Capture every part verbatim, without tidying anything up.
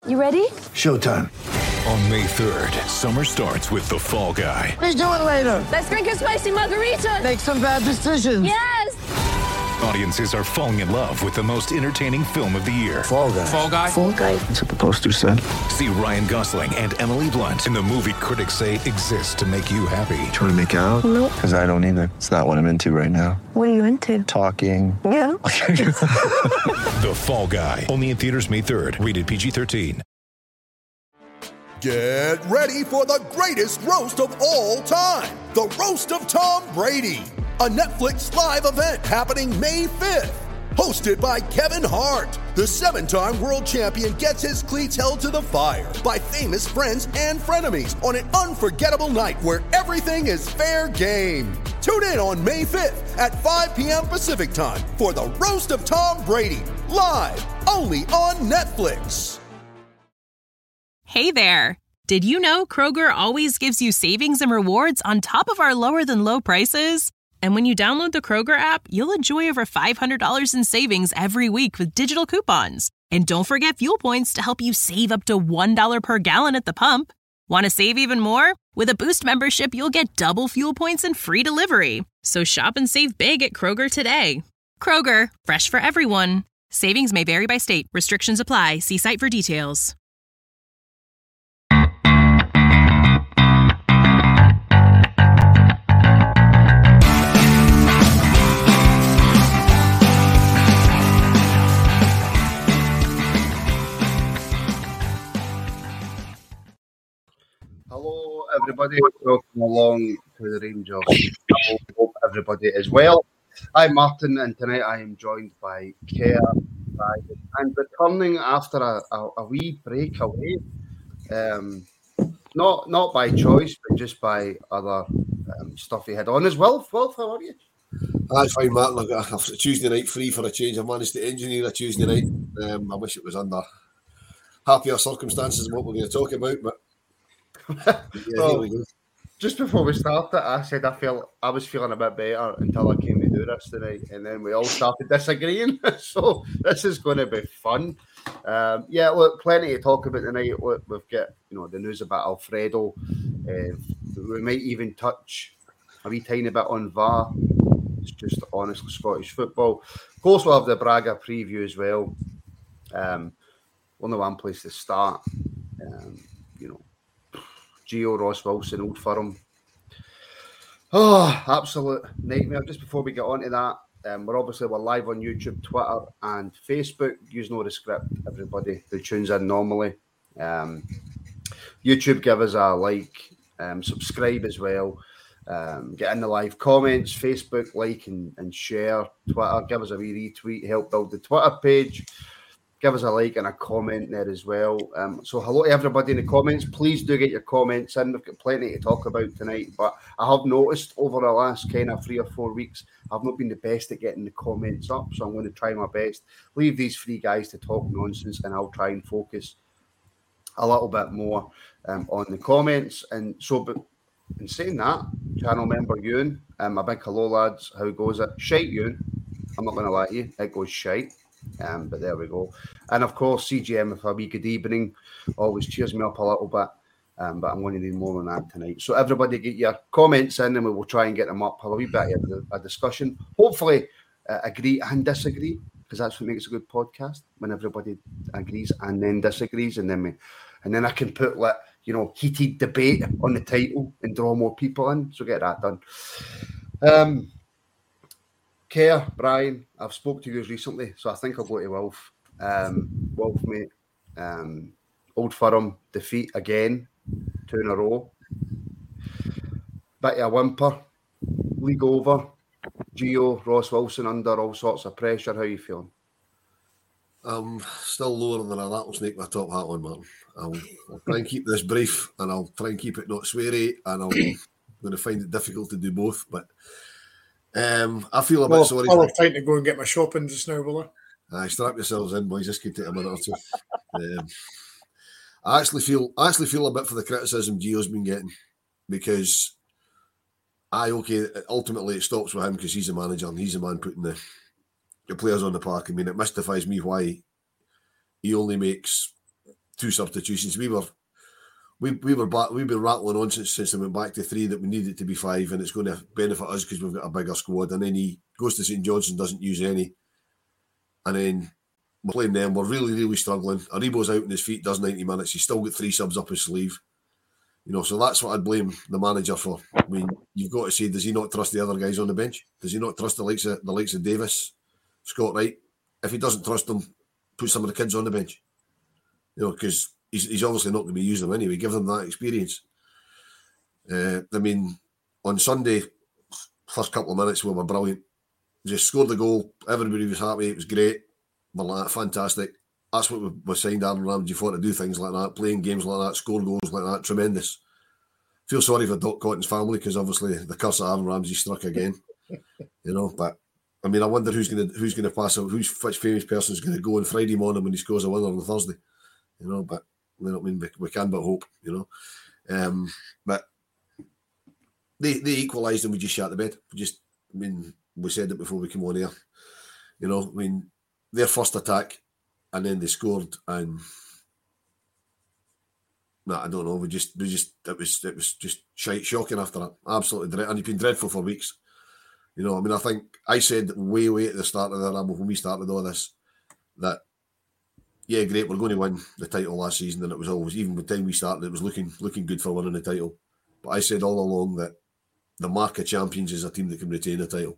You ready? Showtime. On May third, summer starts with The Fall Guy. Let's do it later. Let's drink a spicy margarita. Make some bad decisions. Yes! Audiences are falling in love with the most entertaining film of the year. Fall Guy. Fall Guy? Fall Guy. That's what the poster said. See Ryan Gosling and Emily Blunt in the movie critics say exists to make you happy. Trying to make it out? Nope. Because I don't either. It's not what I'm into right now. What are you into? Talking. Yeah. The Fall Guy. Only in theaters May third. Rated P G thirteen. Get ready for the greatest roast of all time. The Roast of Tom Brady. A Netflix live event happening May fifth. Hosted by Kevin Hart. The seven-time world champion gets his cleats held to the fire by famous friends and frenemies on an unforgettable night where everything is fair game. Tune in on May fifth at five p.m. Pacific time for the Roast of Tom Brady. Live only on Netflix. Hey there! Did you know Kroger always gives you savings and rewards on top of our lower-than-low prices? And when you download the Kroger app, you'll enjoy over five hundred dollars in savings every week with digital coupons. And don't forget fuel points to help you save up to one dollar per gallon at the pump. Want to save even more? With a Boost membership, you'll get double fuel points and free delivery. So shop and save big at Kroger today. Kroger, fresh for everyone. Savings may vary by state. Restrictions apply. See site for details. Hello, everybody. Welcome along to the Rangers. I hope everybody is well. I'm Martin, and tonight I am joined by Kerr, and returning after a, a, a wee break away, um, not not by choice, but just by other um, stuff he had on as well. Wolf, how are you? That's fine, Martin. I've got a Tuesday night free for a change. I've managed to engineer a Tuesday night. Um, I wish it was under happier circumstances than what we're going to talk about, but. Yeah, well, just before we started, I said I felt I was feeling a bit better until I came to do this tonight, and then we all started disagreeing. So this is going to be fun. Um, yeah, look, plenty to talk about tonight. Look, we've got you know the news about Alfredo. Uh, we might even touch a wee tiny bit on V A R. It's just honestly Scottish football. Of course, we'll have the Braga preview as well. Um, only one place to start. Um, you know. Gio, Ross Wilson, Old Firm. Oh, absolute nightmare. Just before we get on to that, um, we're obviously we're live on YouTube, Twitter, and Facebook. Use no the script, everybody who tunes in normally. Um, YouTube, give us a like, um, subscribe as well. Um, get in the live comments, Facebook, like and, and share. Twitter, give us a wee retweet, help build the Twitter page. Give us a like and a comment there as well. Um, so hello to everybody in the comments. Please do get your comments in. We've got plenty to talk about tonight. But I have noticed over the last kind of three or four weeks, I've not been the best at getting the comments up. So I'm going to try my best. Leave these three guys to talk nonsense and I'll try and focus a little bit more um, on the comments. And so, but in saying that, channel member Ewan, um, a big hello lads. How goes it? Shite Ewan. I'm not going to lie to you. It goes shite. Um, but there we go. And of course, C G M with a wee good evening always cheers me up a little bit. Um, but I'm going to do more on that tonight. So everybody get your comments in and we will try and get them up. Have a wee bit of a discussion. Hopefully uh, agree and disagree, because that's what makes a good podcast, when everybody agrees and then disagrees. And then we, and then I can put like, you know, heated debate on the title and draw more people in. So get that done. Um, Kerr, Brian, I've spoke to you recently, so I think I'll go to Wolf. Um, Wolf, mate. Um, Old Firm defeat again, two in a row. Bit of a whimper. League over. Gio, Ross Wilson under all sorts of pressure. How are you feeling? I'm still lower than a rattlesnake with a top hat on, Martin. I'll, I'll try and keep this brief, and I'll try and keep it not sweary, and I'm going to find it difficult to do both, but Um, I feel a bit well, sorry. I'll have time to go and get my shopping just now, will I? Aye, strap yourselves in, boys. This could take a minute or two. um, I actually feel, I actually feel a bit for the criticism Gio's been getting, because I okay. Ultimately, it stops with him because he's a manager and he's the man putting the, the players on the park. I mean, it mystifies me why he only makes two substitutions. We were we we were back, we've been rattling on since since we went back to three that we needed to be five, and it's going to benefit us because we've got a bigger squad. And then he goes to Saint Johnstone, doesn't use any, and then we're playing them. We're really really struggling. Aribo's out on his feet, does ninety minutes. He's still got three subs up his sleeve. You know, so that's what I'd blame the manager for. I mean, you've got to say, does he not trust the other guys on the bench? Does he not trust the likes of the likes of Davis, Scott Wright? If he doesn't trust them, put some of the kids on the bench. You know, because he's, he's obviously not going to be using them anyway. Give them that experience. Uh, I mean, on Sunday, first couple of minutes we were brilliant. Just scored the goal. Everybody was happy. It was great. We're like, fantastic. That's what we, we signed Aaron Ramsey for, to do things like that, playing games like that, score goals like that. Tremendous. Feel sorry for Doc Cotton's family because obviously the curse of Aaron Ramsey struck again. You know, but I mean, I wonder who's going to who's going to pass out, who's which famous person is going to go on Friday morning when he scores a winner on Thursday. You know, but you know, I mean, we, we can but hope. You know, um, but they they equalised and we just shut the bed. We just, I mean, we said it before we came on here. You know, I mean, their first attack. And then they scored, and no, nah, I don't know. We just, we just, it was, it was just shite, shocking after that. Absolutely, dread, and it's been dreadful for weeks. You know, I mean, I think I said way, way at the start of the Ramble when we started all this that, yeah, great, we're going to win the title last season, and it was always, even by the time we started, it was looking, looking good for winning the title. But I said all along that the mark of champions is a team that can retain a title,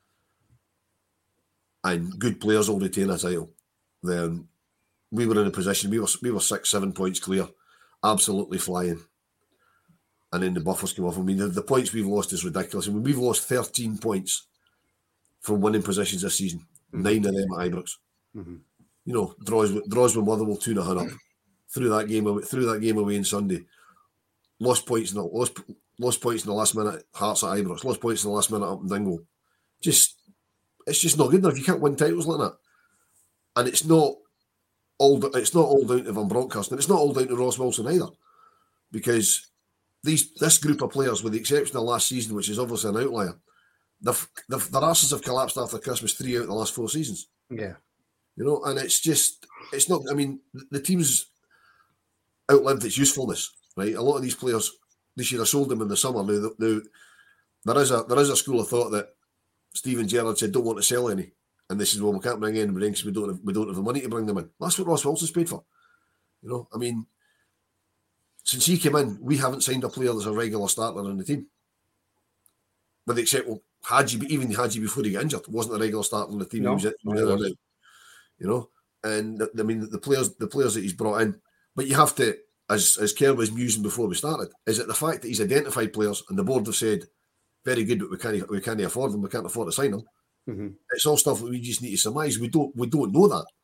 and good players will retain a title. Then we were in a position, we were we were six, seven points clear, absolutely flying. And then the buffers came off. I mean, the, the points we've lost is ridiculous. I mean, we've lost thirteen points from winning positions this season, mm-hmm. nine of them at Ibrox. Mm-hmm. You know, draws, draws with Motherwell, two and a half up. Through that game away, through that game away on Sunday. Lost points in the, lost, lost points in the last minute, Hearts at Ibrox. Lost points in the last minute up in Dingle. Just, it's just not good enough. You can't win titles like that. And it's not all it's not all down to Van Bronckhorst, and it's not all down to Ross Wilson either, because these this group of players, with the exception of last season, which is obviously an outlier, they've, they've, their asses have collapsed after Christmas three out of the last four seasons. Yeah, you know, and it's just it's not. I mean, the team's outlived its usefulness, right? A lot of these players, they should have sold them in the summer. Now, now there is a there is a school of thought that Steven Gerrard said don't want to sell any. And this is, well, we can't bring anybody in because we don't have, we don't have the money to bring them in. That's what Ross Wilson's paid for. You know, I mean, since he came in, we haven't signed a player that's a regular starter in the team. With the except, well, Hadji, even Hadji before he got injured, wasn't a regular starter in the team. No, he was, he was out, you know, and I mean, the players the players that he's brought in. But you have to, as, as Kerr was musing before we started, is it the fact that he's identified players and the board have said, very good, but we can't, we can't afford them, we can't afford to sign them. Mm-hmm. It's all stuff that we just need to surmise. We don't we don't know that.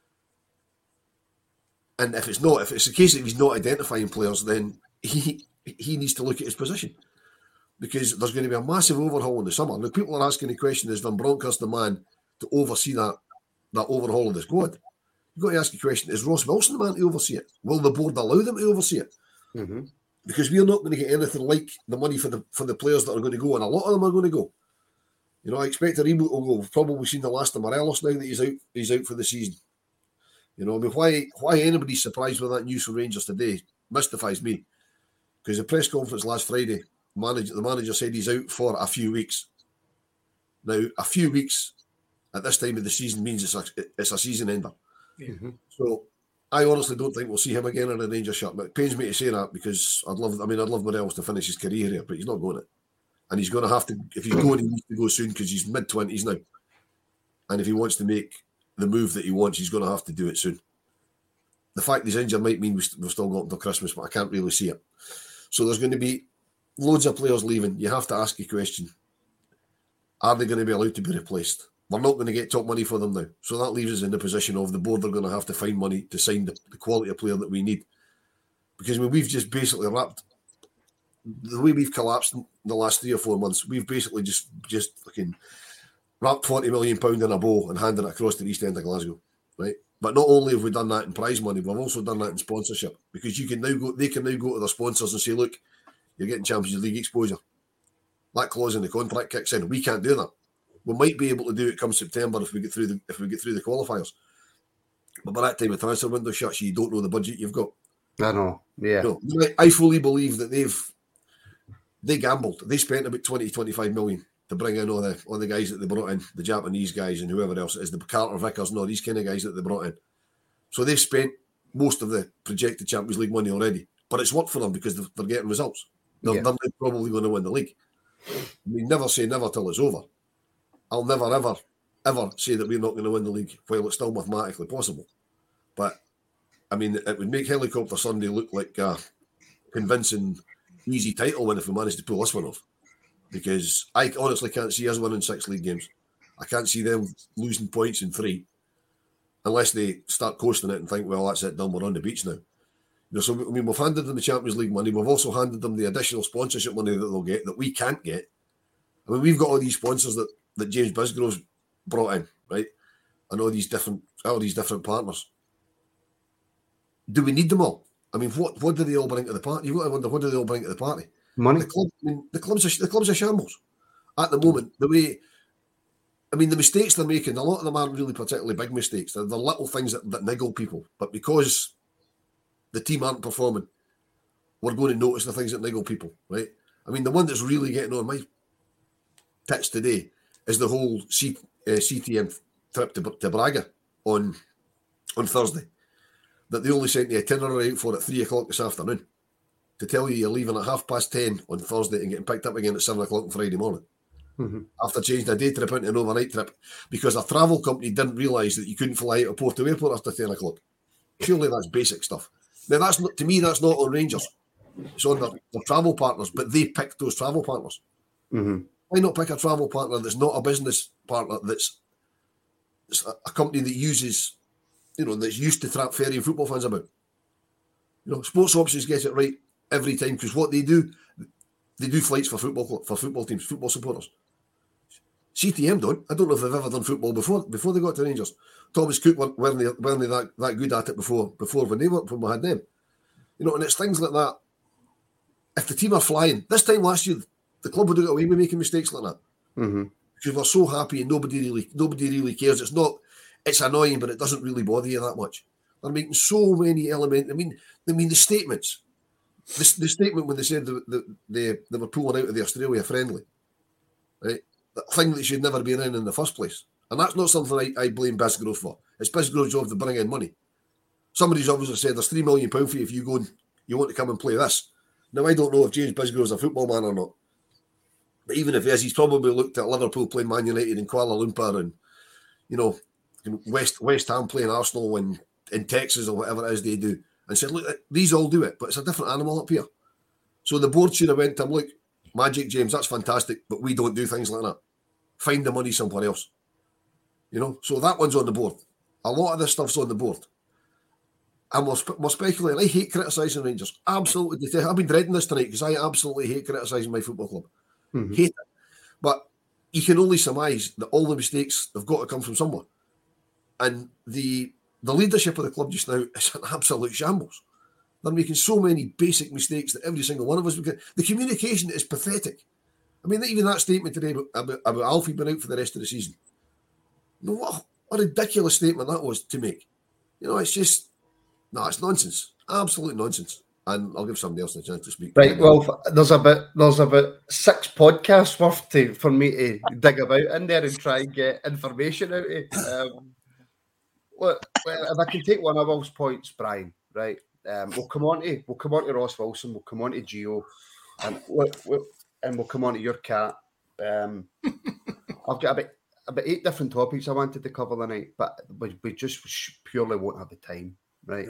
And if it's not, if it's the case that he's not identifying players, then he he needs to look at his position. Because there's going to be a massive overhaul in the summer. Now, people are asking the question, is Van Bronckhorst the man to oversee that, that overhaul of the squad? You've got to ask the question, is Ross Wilson the man to oversee it? Will the board allow them to oversee it? Mm-hmm. Because we're not going to get anything like the money for the for the players that are going to go, and a lot of them are going to go. You know, I expect Aribo will go. We've probably seen the last of Morelos now that he's out. He's out for the season. You know, I mean, why why anybody's surprised with that news for Rangers today mystifies me. Because the press conference last Friday, manager, the manager said he's out for a few weeks. Now, a few weeks at this time of the season means it's a, it's a season ender. Mm-hmm. So I honestly don't think we'll see him again in a Rangers shirt. But it pains me to say that because I'd love. I mean, I'd love Morelos to finish his career here, but he's not going to. And he's going to have to, if he's going, he needs to go soon because he's mid-twenties now. And if he wants to make the move that he wants, he's going to have to do it soon. The fact he's injured might mean we've still got until Christmas, but I can't really see it. So there's going to be loads of players leaving. You have to ask a question. Are they going to be allowed to be replaced? We're not going to get top money for them now. So that leaves us in the position of the board are going to have to find money to sign the, the quality of player that we need. Because I mean, we've just basically wrapped the way we've collapsed in the last three or four months, we've basically just just fucking wrapped forty million pounds in a bow and handed it across to the East End of Glasgow, right? But not only have we done that in prize money, we've also done that in sponsorship because you can now go, they can now go to their sponsors and say, look, you're getting Champions League exposure. That clause in the contract kicks in. We can't do that. We might be able to do it come September if we get through the if we get through the qualifiers. But by that time the transfer window shuts, you don't know the budget you've got. I know, yeah. You know, I fully believe that they've they gambled. They spent about twenty, twenty-five million to bring in all the all the guys that they brought in, the Japanese guys and whoever else it is, the Carter Vickers and all these kind of guys that they brought in. So they've spent most of the projected Champions League money already. But it's worked for them because they're, they're getting results. They're, yeah. they're probably going to win the league. I mean, never say never till it's over. I'll never, ever, ever say that we're not going to win the league while it's still mathematically possible. But, I mean, it would make Helicopter Sunday look like a convincing, easy title win if we manage to pull this one off. Because I honestly can't see us winning six league games. I can't see them losing points in three unless they start coasting it and think, well, that's it, done, we're on the beach now. You know, so, I mean, we've handed them the Champions League money. We've also handed them the additional sponsorship money that they'll get that we can't get. I mean, we've got all these sponsors that, that James Bisgrove's brought in, right? And all these different all these different partners. Do we need them all? I mean, what, what do they all bring to the party? You've got to wonder, what do they all bring to the party? Money. The club, I mean, the club's a, the club's a shambles at the moment. The way, I mean, the mistakes they're making, a lot of them aren't really particularly big mistakes. They're, they're little things that, that niggle people. But because the team aren't performing, we're going to notice the things that niggle people, right? I mean, the one that's really getting on my tits today is the whole C, uh, C T M trip to, to Braga on on Thursday. That they only sent the itinerary out for at three o'clock this afternoon to tell you you're leaving at half past ten on Thursday and getting picked up again at seven o'clock on Friday morning. Mm-hmm. After changing a day trip into an overnight trip because a travel company didn't realise that you couldn't fly out of Porto Airport after ten o'clock. Surely that's basic stuff. Now, that's not, to me, that's not on Rangers. It's on their, their travel partners, but they picked those travel partners. Mm-hmm. Why not pick a travel partner that's not a business partner, that's, that's a, a company that uses, you know, that's used to trap ferrying football fans about? You know, Sports Options gets it right every time because what they do, they do flights for football for football teams, football supporters. C T M don't. I don't know if they've ever done football before before they got to Rangers. Thomas Cook weren't, weren't, they, weren't they that, that good at it before before when they were, when we had them. You know, and it's things like that. If the team are flying, this time last year, the club would have got away with making mistakes like that. Mm-hmm. Because we're so happy and nobody really nobody really cares. It's not, it's annoying, but it doesn't really bother you that much. They're making so many elements. I mean, I mean the statements. The, the statement when they said the, the, the, they were pulling out of the Australia friendly, right? The thing that should never be in in the first place. And that's not something I, I blame Bisgrove for. It's Bisgrove's job to bring in money. Somebody's obviously said there's three million pounds for you if you go and you want to come and play this. Now, I don't know if James Bisgrove's a football man or not. But even if he is, he's probably looked at Liverpool playing Man United in Kuala Lumpur and, you know, West West Ham playing Arsenal and in Texas or whatever it is they do, and said, look, these all do it, but it's a different animal up here. So the board should have went to him, look, Magic James, that's fantastic, but we don't do things like that. Find the money somewhere else. You know, so that one's on the board. A lot of this stuff's on the board. And we're, spe- we're speculating. I hate criticising Rangers. Absolutely. I've been dreading this tonight because I absolutely hate criticising my football club. Mm-hmm. Hate it. But you can only surmise that all the mistakes have got to come from somewhere. And the the leadership of the club just now is an absolute shambles. They're making so many basic mistakes that every single one of us... Get. The communication is pathetic. I mean, even that statement today about, about, about Alfie being out for the rest of the season. You know, what, what a ridiculous statement that was to make. You know, it's just... No, it's nonsense. Absolute nonsense. And I'll give somebody else a chance to speak. Right, well, there's about there's about six podcasts worth to, for me to dig about in there and try and get information out of it. Um, look, if I can take one of Will's points, Brian, right? Um, we'll come on to we'll come on to Ross Wilson, we'll come on to Gio, and we'll, we'll, and we'll come on to your cat. Um, I've got about about eight different topics I wanted to cover tonight, but we, we just purely won't have the time, right? Yeah.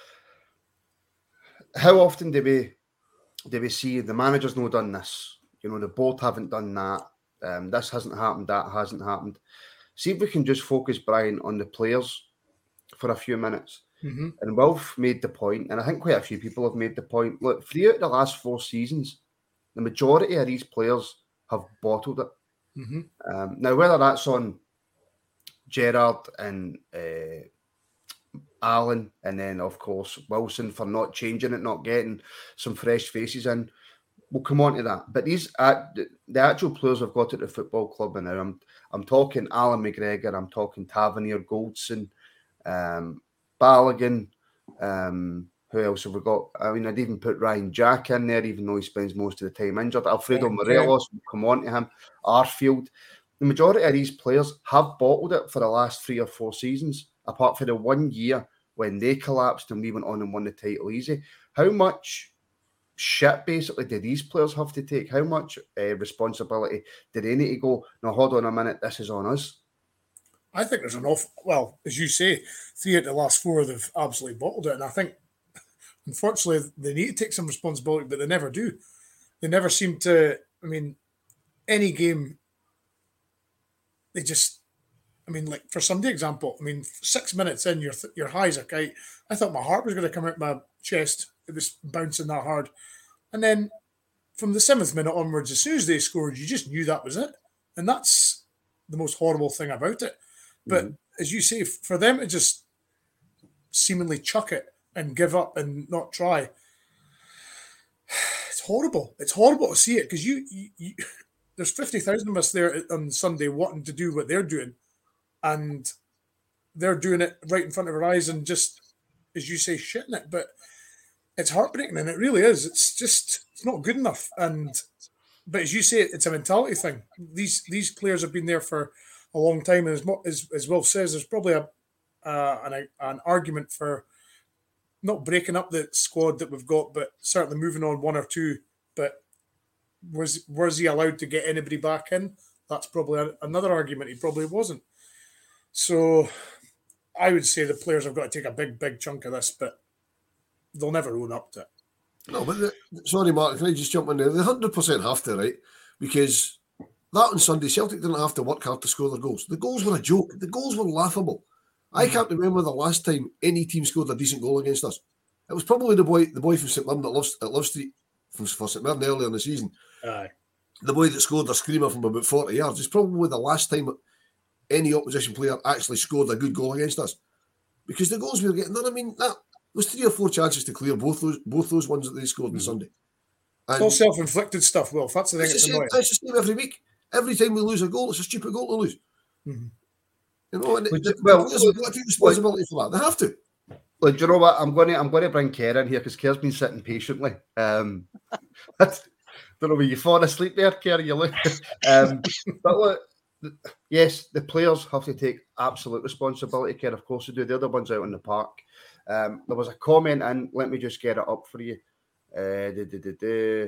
How often do we do we see the manager's not done this? You know, the board haven't done that. Um, this hasn't happened. That hasn't happened. See if we can just focus, Brian, on the players for a few minutes. Mm-hmm. And Wilf made the point, and I think quite a few people have made the point. Look, throughout the last four seasons, the majority of these players have bottled it. Mm-hmm. Um, now, whether that's on Gerrard and uh, Allen, and then, of course, Wilson for not changing it, not getting some fresh faces in, we'll come on to that. But these uh, the actual players have got at the football club now. I'm I'm talking Alan McGregor, I'm talking Tavernier, Goldson, um, Balogun. Um, who else have we got? I mean, I'd even put Ryan Jack in there, even though he spends most of the time injured. Alfredo Yeah, Morelos will come on to him. Arfield. The majority of these players have bottled it for the last three or four seasons, apart from the one year when they collapsed and we went on and won the title easy. How much shit, basically, do these players have to take? How much uh, responsibility do they need to go, no, hold on a minute, this is on us? I think there's an awful, well, as you say, three out of the last four, they've absolutely bottled it. And I think, unfortunately, they need to take some responsibility, but they never do. They never seem to, I mean, any game, they just, I mean, like for Sunday example, I mean, six minutes in, your your highs are kite. I thought my heart was going to come out my chest. It was bouncing that hard. And then from the seventh minute onwards, as soon as they scored, you just knew that was it. And that's the most horrible thing about it. But mm-hmm. as you say, for them to just seemingly chuck it and give up and not try, it's horrible. It's horrible to see it because you, you, you there's fifty thousand of us there on Sunday wanting to do what they're doing, and they're doing it right in front of our eyes and just, as you say, shitting it. But it's heartbreaking, and it really is. It's just, it's not good enough. And but as you say, it's a mentality thing. These these players have been there for a long time, and as as, as Will says, there's probably a uh, an an argument for not breaking up the squad that we've got, but certainly moving on one or two. But was was he allowed to get anybody back in? That's probably a, another argument. He probably wasn't. So I would say the players have got to take a big, big chunk of this, but they'll never own up to it. No, but the, sorry, Mark, can I just jump in there? They one hundred percent have to, right? Because that on Sunday, Celtic didn't have to work hard to score their goals. The goals were a joke. The goals were laughable. Mm-hmm. I can't remember the last time any team scored a decent goal against us. It was probably the boy the boy from St Mirren that loves at Love Street from for St Mirren earlier in the season. Aye. The boy that scored a screamer from about forty yards. It's probably the last time any opposition player actually scored a good goal against us. Because the goals we were getting, I mean, that was three or four chances to clear both those both those ones that they scored on mm-hmm. Sunday. And it's all self-inflicted stuff, Will. That's the thing that's annoying. It's the same every week. Every time we lose a goal, it's a stupid goal to lose. Mm-hmm. You know, and Which, the, well, the players have got to take responsibility for that. They have to. Look, do you know what? I'm going to I'm going to bring Kerr in here because Kerr's been sitting patiently. Um, don't know where you falling asleep there, Kerr. You look. Um, but look, yes, the players have to take absolute responsibility, Kerr. Of course they do. They're the ones out in the park. Um, there was a comment in. Let me just get it up for you. Uh, da, da, da, da.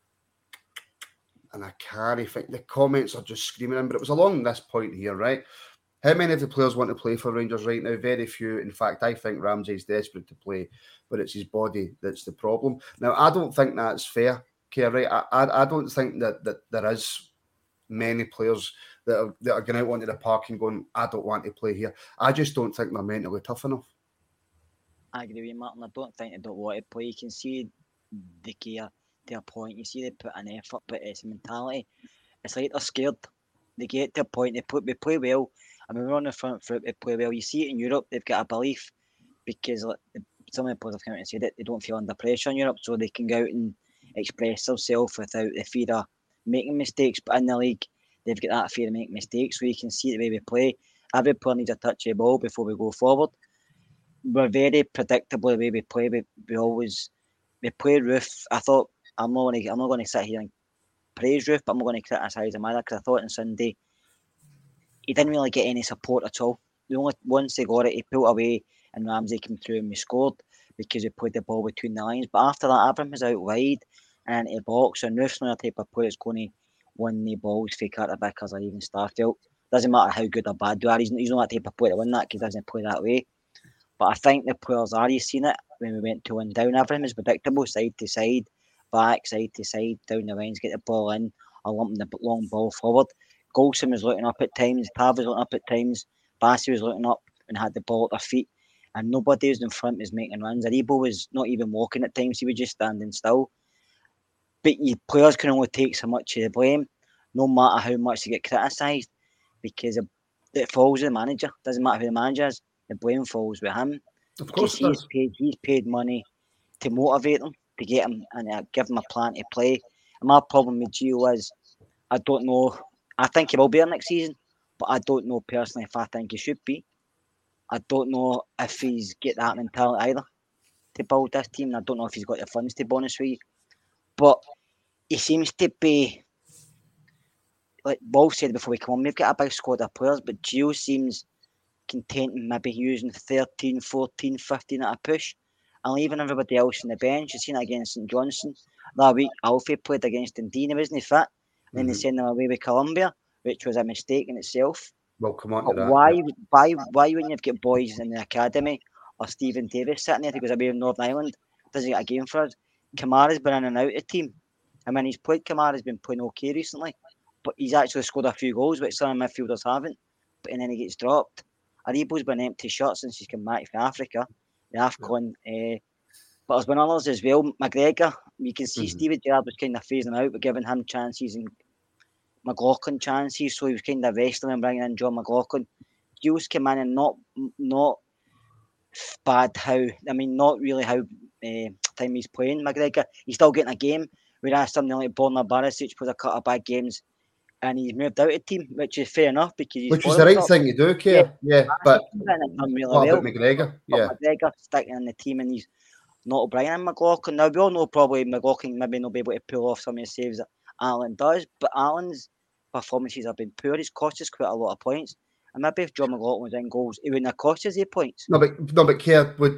And I can't think. The comments are just screaming in, but it was along this point here, right? How many of the players want to play for Rangers right now? Very few. In fact, I think Ramsey's desperate to play, but it's his body that's the problem. Now, I don't think that's fair, Kerr, right? I, I, I don't think that, that there is many players that are, that are going out onto the park and going, I don't want to play here. I just don't think they're mentally tough enough. I agree with you, Martin. I don't think they don't want to play. You can see the care to a point. You see they put an effort, but it's a mentality. It's like they're scared. They get to a point, they play, they play well. I mean, we're on the front foot, they play well. You see it in Europe, they've got a belief because like, some of the players have come out and said it, they don't feel under pressure in Europe, so they can go out and express themselves without the fear of making mistakes. But in the league, they've got that fear of making mistakes, so you can see the way we play. Every player needs a touch of the ball before we go forward. We're very predictable the way we play. We, we always we play Roof. I thought I'm not going to I'm not going to sit here and praise Roof, but I'm not going to criticise him either because I thought on Sunday he didn't really get any support at all. The only once they got it, he pulled away and Ramsey came through and we scored because we played the ball between the lines. But after that, Abraham was out wide and into the box, and Roof's not a type of player that's going to win the balls for Carter Vickers or even Starfield. Doesn't matter how good or bad they are. He's, he's not that type of player to win that because he doesn't play that way. But I think the players are, you've seen it when we went to one down. Everything is predictable, side to side, back, side to side, down the lines, get the ball in, or lumping the long ball forward. Golson was looking up at times, Tav was looking up at times, Bassey was looking up and had the ball at their feet, and nobody was in front was making runs. Aribo was not even walking at times, he was just standing still. But you players can only take so much of the blame, no matter how much they get criticised, because it, it falls with the manager. It doesn't matter who the manager is, the blame falls with him. Of course he's paid, he's paid money to motivate them, to get him and uh, give him a plan to play. And my problem with Gio is, I don't know, I think he will be there next season, but I don't know personally if I think he should be. I don't know if he's got that mentality either to build this team. And I don't know if he's got the funds, to be honest with you. But he seems to be, like Wolf said before we come on, we've got a big squad of players, but Gio seems content in maybe using thirteen, fourteen, fifteen at a push and leaving everybody else on the bench. You've seen it against St Johnstone. That week, Alfie played against Dundee, he wasn't fit. And then mm-hmm. they sent him away with Columbia, which was a mistake in itself. Well, come on to that. Why, why, why, when you've got boys in the academy or Stephen Davis sitting there, he goes away in Northern Ireland, doesn't get a game for us? Kamara's been in and out of the team. I mean, he's played, Kamara's been playing okay recently, but he's actually scored a few goals, which some midfielders haven't. But and then he gets dropped. Aribo's been an empty shot since he's come back from Africa, the AFCON. Uh, but there's been others as well. McGregor, you can see mm-hmm. Steven Gerrard was kind of phasing out, but giving him chances and McLaughlin chances, so he was kind of resting and bringing in John McLaughlin. Gio's came in and not not bad how, I mean, not really how uh, time he's playing. McGregor, he's still getting a game, whereas something like Borna Barisic plays a couple of bad games and he's moved out of the team, which is fair enough because he's which is the right up. thing to do, Keir. Yeah, yeah, but done really what well. about McGregor? Yeah, but McGregor sticking in the team and he's not O'Brien and McLaughlin. Now we all know probably McLaughlin maybe not be able to pull off some of the saves that Allen does, but Allen's performances have been poor. He's cost us quite a lot of points. And maybe if John McLaughlin was in goals, he wouldn't have cost us eight points. No, but no, but Keir, would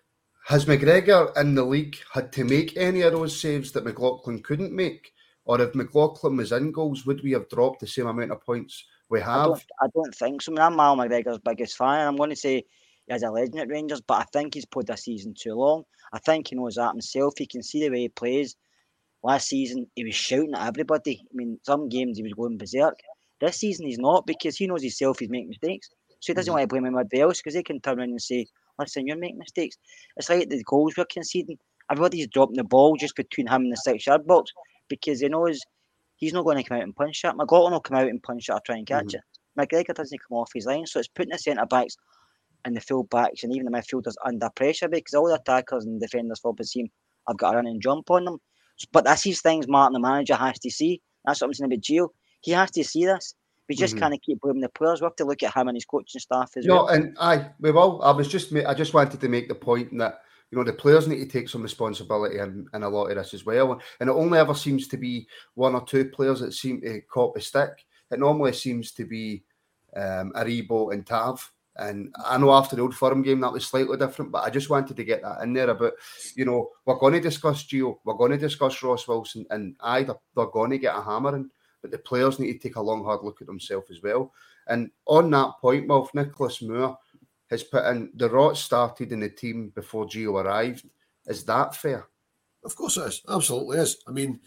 has McGregor in the league had to make any of those saves that McLaughlin couldn't make? Or if McLaughlin was in goals, would we have dropped the same amount of points we have? I don't, I don't think so. I mean, I'm Mal McGregor's biggest fan. I'm going to say he has a legend at Rangers, but I think he's played this season too long. I think he knows that himself. He can see the way he plays. Last season, he was shouting at everybody. I mean, some games he was going berserk. This season, he's not, because he knows himself he's making mistakes. So he doesn't mm-hmm. want to blame everybody else, because they can turn around and say, listen, you're making mistakes. It's like the goals we're conceding. Everybody's dropping the ball just between him and the six-yard box, because he knows he's not going to come out and punch it. McLaughlin will come out and punch it or try and catch mm-hmm. it. McGregor doesn't come off his line, so it's putting the centre-backs and the full-backs and even the midfielders under pressure, because all the attackers and defenders for the team have got a run and jump on them. But that's these things Martin, the manager, has to see. That's what I'm saying about Gio. He has to see this. We just mm-hmm. can't keep blaming the players. We have to look at him and his coaching staff as no, well. No, and I, we will. I was just, I just wanted to make the point that, you know, the players need to take some responsibility in, in a lot of this as well. And it only ever seems to be one or two players that seem to cop the stick. It normally seems to be um, Aribo and Tav. And I know after the Old Firm game that was slightly different, but I just wanted to get that in there about, you know, we're going to discuss Gio, we're going to discuss Ross Wilson, and either they're going to get a hammering, but the players need to take a long, hard look at themselves as well. And on that point, Wolf, Nicholas Moore has put in, the rot started in the team before Gio arrived. Is that fair? Of course it is. Absolutely is. I mean,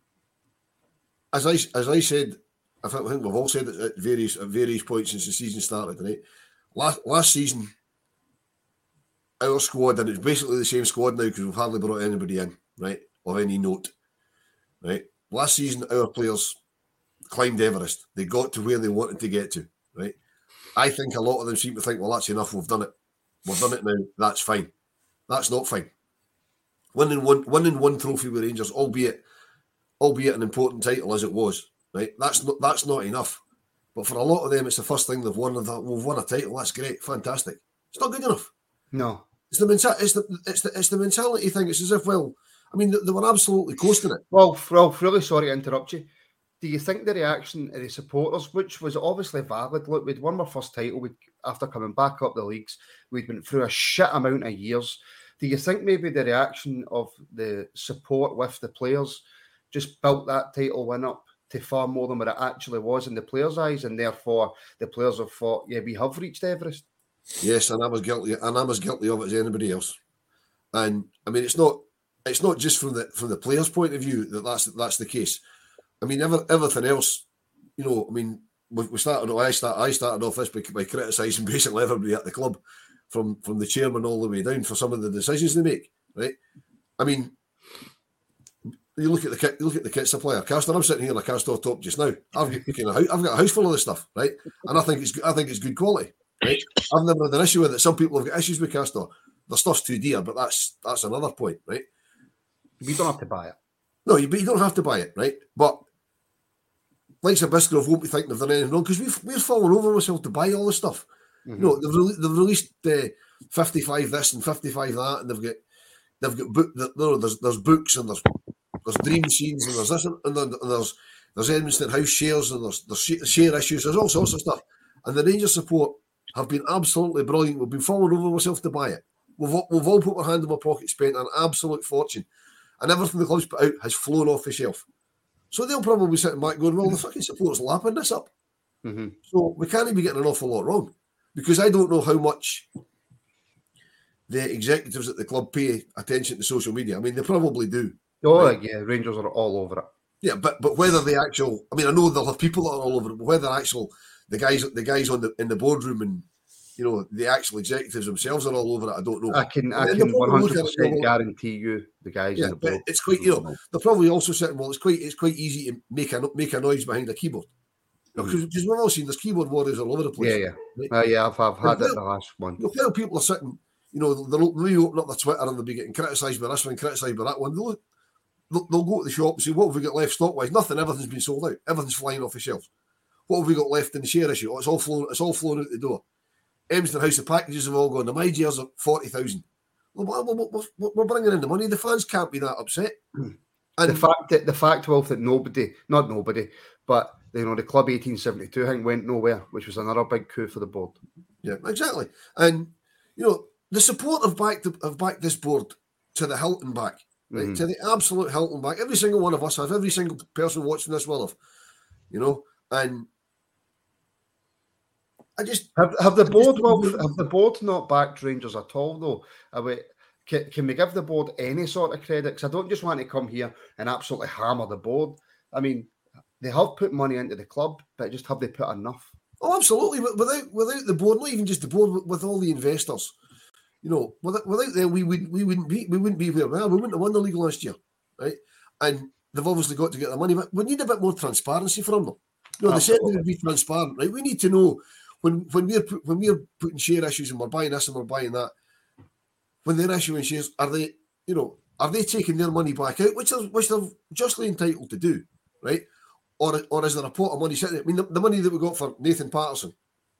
as I as I said, I think, I think we've all said it at various at various points since the season started, right? Last last season, our squad, and it's basically the same squad now because we've hardly brought anybody in, right, of any note, right? Last season, our players climbed Everest. They got to where they wanted to get to, right? I think a lot of them seem to think, well, that's enough. We've done it. We've done it now. That's fine. That's not fine. Winning one, winning one trophy with Rangers, albeit, albeit an important title as it was, right? That's not that's not enough. But for a lot of them, it's the first thing they've won. We've won a title. That's great, fantastic. It's not good enough. No, it's the menta- It's the it's the it's the mentality thing. It's as if, well, I mean, they were absolutely coasting it. Well, Ralph, really sorry to interrupt you. Do you think the reaction of the supporters, which was obviously valid, look, we'd won our first title we'd, after coming back up the leagues, we'd been through a shit amount of years. Do you think maybe the reaction of the support with the players just built that title win up to far more than what it actually was in the players' eyes, and therefore the players have thought, yeah, we have reached Everest? Yes, and I was guilty, and I'm as guilty of it as anybody else. And I mean, it's not, it's not just from the from the players' point of view that that's that's the case. I mean, ever, everything else, you know. I mean, we, we started. I start. I started off this by, by criticising basically everybody at the club, from from the chairman all the way down for some of the decisions they make. Right? I mean, you look at the kit. You look at the kit supplier, Castor. I'm sitting here in a Castor top just now. I've got, kind of, I've got a house full of this stuff, right? And I think it's I think it's good quality, right? I've never had an issue with it. Some people have got issues with Castor. The stuff's too dear, but that's that's another point, right? We don't have to buy it. No, you, but you don't have to buy it, right? But like Bisgrove won't be thinking of done anything wrong because we've we're falling over ourselves to buy all this stuff. Mm-hmm. You know, they've, re- they've released uh, fifty-five this and fifty-five that, and they've got they've got book. You know, there's there's books and there's there's dream scenes and there's this and, and there's there's Edmiston House shares and there's there's share issues. There's all sorts of stuff, and the Rangers support have been absolutely brilliant. We've been falling over ourselves to buy it. We've all, we've all put our hand in our pocket, spent an absolute fortune, and everything the club's put out has flown off the shelf. So they'll probably be sitting back going, well, the fucking support's lapping this up. Mm-hmm. So we can't be getting an awful lot wrong, because I don't know how much the executives at the club pay attention to social media. I mean, they probably do. Oh, right? yeah, Rangers are all over it. Yeah, but but whether the actual, I mean, I know they'll have people that are all over it, but whether actual the guys the guys on the in the boardroom and you know the actual executives themselves are all over it, I don't know. I can I And can they'll one probably hundred look at it percent and go, guarantee you the guys yeah, in the but board. it's quite, you know, they're probably also sitting, well, it's quite it's quite easy to make a make a noise behind a keyboard. Because mm. we've all seen there's keyboard warriors all over the place. Yeah, yeah. Right? Uh, yeah, I've, I've had And it the last one. You know, while people are sitting, you know, they'll maybe open up their Twitter and they'll be getting criticised by this one, criticised by that one. They'll, they'll, they'll go to the shop and say, what have we got left stock-wise? Nothing, everything's been sold out. Everything's flying off the shelves. What have we got left in the share issue? Oh, it's all flown, it's all flown out the door. Edmiston House, the packages have all gone. The my shares are forty thousand. Well, we're, we're bringing in the money. The fans can't be that upset. And And the fact that the fact, Wolf, that nobody, not nobody, but you know, the club eighteen seventy-two thing went nowhere, which was another big coup for the board. yeah, exactly. And you know, the support have backed have backed this board to the hilt and back, right? Mhm. To the absolute hilt and back. Every single one of us have. Every single person watching this will have. You know, and I just Have, have the I just board, don't Wolf, know. have the board not backed Rangers at all, though? Are we, can, can we give the board any sort of credit? Because I don't just want to come here and absolutely hammer the board. I mean, they have put money into the club, but just have they put enough? Oh, absolutely. But without without the board, not even just the board, with, with all the investors, you know, without, without them, we would we wouldn't be we wouldn't be where we are. We wouldn't have won the league last year, right? And they've obviously got to get the money, but we need a bit more transparency from them. You know, they said they would be transparent, right? We need to know when when we're put, when we're putting share issues and we're buying this and we're buying that. When they're issuing shares, are they, you know, are they taking their money back out, which are which they're justly entitled to do, right? Or, or is there a pot of money sitting there? I mean, the, the money that we got for Nathan Patterson,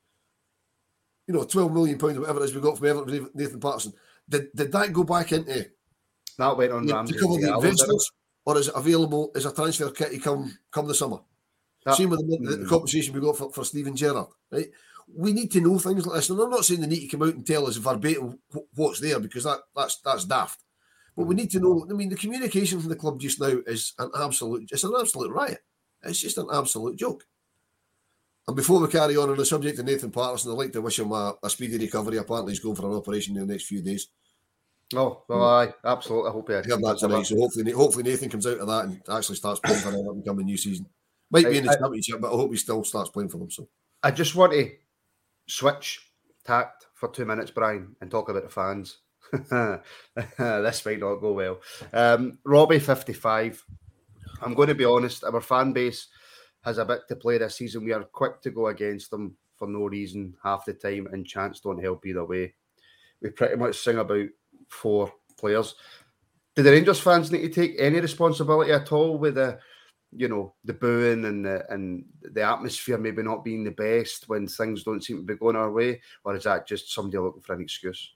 you know, twelve million pounds or whatever it is we got from Everton, Nathan Patterson, did, did that go back into That went on you know, Ramsey. to cover the Yeah, I looked at it. investors, or is it available as a transfer kitty come come the summer? That- Same with the, the, the mm. compensation we got for, for Steven Gerrard, right? We need to know things like this. And I'm not saying they need to come out and tell us verbatim wh- what's there, because that that's that's daft. But we need to know. I mean, the communication from the club just now is an absolute, it's an absolute riot. It's just an absolute joke. And before we carry on on the subject of Nathan Patterson, I'd like to wish him a, a speedy recovery. Apparently, he's going for an operation in the next few days. Oh, well, aye, absolutely. I hope he I heard that tonight, so hopefully, hopefully Nathan comes out of that and actually starts playing for Everton coming new season. Might be in the I- I- championship, but I hope he still starts playing for them. So I just want to switch tact for two minutes, Brian, and talk about the fans. This might not go well. Um, Robbie, fifty-five. I'm going to be honest, our fan base has a bit to play this season. We are quick to go against them for no reason half the time, and chants don't help either way. We pretty much sing about four players. Do the Rangers fans need to take any responsibility at all with the, you know, the booing and the and the atmosphere maybe not being the best when things don't seem to be going our way, or is that just somebody looking for an excuse?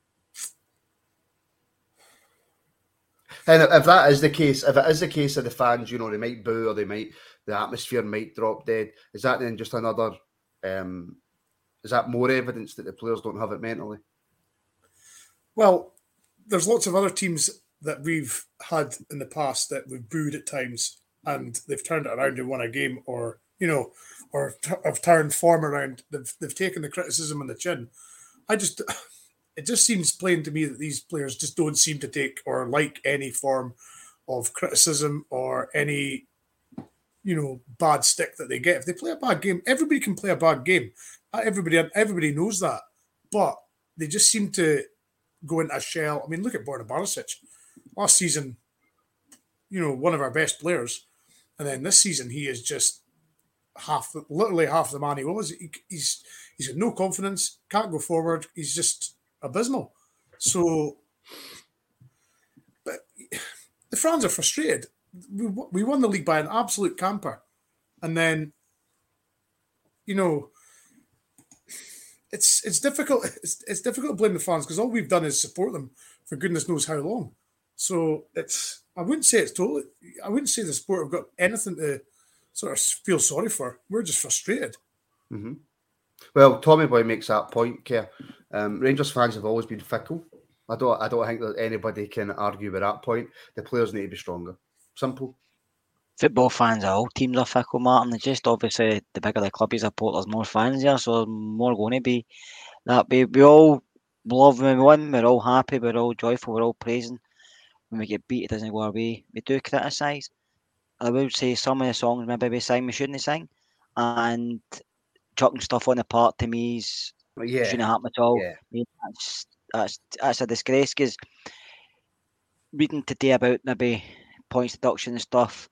And if that is the case, if it is the case of the fans, you know, they might boo or they might, the atmosphere might drop dead. Is that then just another? Um, is that more evidence that the players don't have it mentally? Well, there's lots of other teams that we've had in the past that we've booed at times, and they've turned it around and won a game, or you know, or t- have turned form around. They've they've taken the criticism on the chin. I just, it just seems plain to me that these players just don't seem to take or like any form of criticism or any, you know, bad stick that they get. If they play a bad game, everybody can play a bad game. Everybody everybody knows that, but they just seem to go into a shell. I mean, look at Borna Barisic. Last season, you know, one of our best players. And then this season, he is just half, literally half the man he was. He, he's he's got no confidence, can't go forward. He's just abysmal. So, but the fans are frustrated. We, we won the league by an absolute camper. And then, you know, it's it's difficult. It's, it's difficult to blame the fans because all we've done is support them for goodness knows how long. So it's I wouldn't say it's totally. I wouldn't say the sport have got anything to sort of feel sorry for. We're just frustrated. Mm-hmm. Well, Tommy Boy makes that point, Kerr. Um, Rangers fans have always been fickle. I don't. I don't think that anybody can argue with that point. The players need to be stronger. Simple. Football fans, all teams are fickle, Martin. It's just obviously the bigger the club you support, there's more fans there, so more going to be that. We, we all love when we win, we're all happy, we're all joyful, we're all praising. When we get beat, it doesn't go our way. We do criticise. I would say some of the songs maybe we sing, we shouldn't sing. And chucking stuff on the park to me is, yeah. shouldn't happen at all. Yeah. I mean, that's, that's, that's a disgrace because reading today about maybe points deduction and stuff,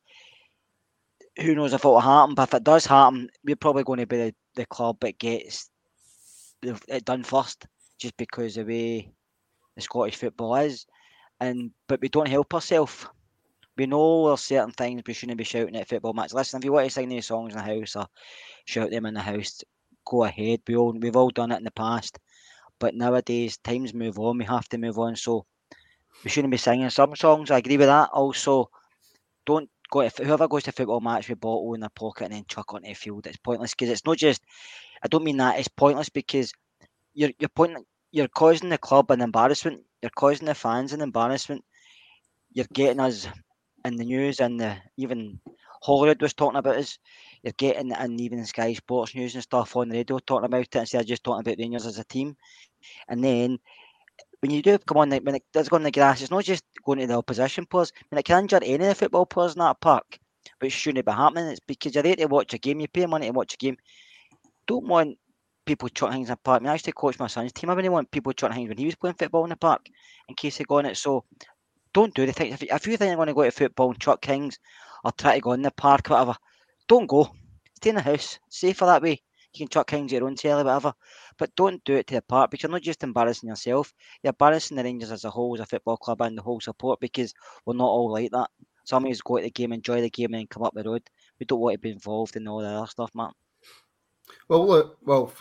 who knows if it will happen, but if it does happen, we're probably going to be the, the club that gets it done first, just because of the way the Scottish football is. And but we don't help ourselves. We know there's certain things we shouldn't be shouting at football matches. Listen, if you want to sing these songs in the house or shout them in the house, go ahead. We all we've all done it in the past, but nowadays times move on. We have to move on, so we shouldn't be singing some songs. I agree with that. Also, don't go to whoever goes to a football match with a bottle in their pocket and then chuck onto the field. It's pointless because it's not just. I don't mean that. It's pointless because you're you're pointing. You're causing the club an embarrassment. You're causing the fans an embarrassment. You're getting us in the news, and the even Hollywood was talking about us. You're getting, and even Sky Sports News and stuff on the radio talking about it instead of just talking about Rangers as a team. And then when you do come on, when it does go on the grass, it's not just going to the opposition players. I mean, it can injure any of the football players in that park, but it shouldn't be happening. It's because you're there to watch a game. You pay money to watch a game. Don't want people chucking things in the park. I mean, I used to coach my son's team. I wouldn't want people chucking things when he was playing football in the park in case they go on it. So don't do the things. If you, if you think you're going to go to football and chuck things or try to go in the park or whatever, don't go. Stay in the house. Safer that way. You can chuck things at your own telly, whatever. But don't do it to the park because you're not just embarrassing yourself. You're embarrassing the Rangers as a whole, as a football club and the whole support because we're not all like that. Some of us go to the game, enjoy the game and then come up the road. We don't want to be involved in all the other stuff, Martin. Well, look, well,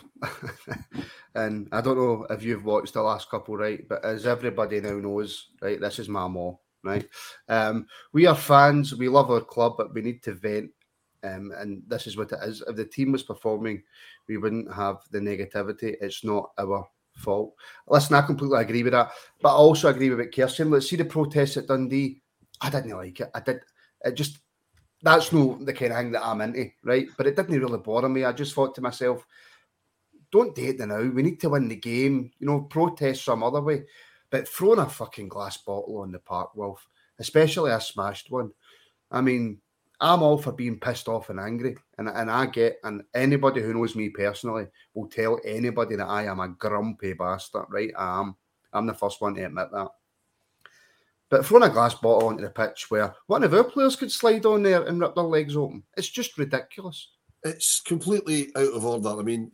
and I don't know if you've watched the last couple, right? But as everybody now knows, right, this is my mom, right? Um, we are fans, we love our club, but we need to vent, um, and this is what it is. If the team was performing, we wouldn't have the negativity. It's not our fault. Listen, I completely agree with that, but I also agree with what Kirsten. Let's see the protests at Dundee. I didn't like it. I did. It just. That's no the kind of thing that I'm into, right? But it didn't really bother me. I just thought to myself, don't date the now. We need to win the game. You know, protest some other way. But throwing a fucking glass bottle on the park, Wolf, especially a smashed one. I mean, I'm all for being pissed off and angry. And, and I get, and anybody who knows me personally will tell anybody that I am a grumpy bastard, right? I am. I'm the first one to admit that. But throwing a glass bottle onto the pitch where one of our players could slide on there and rip their legs open, it's just ridiculous. It's completely out of order. I mean,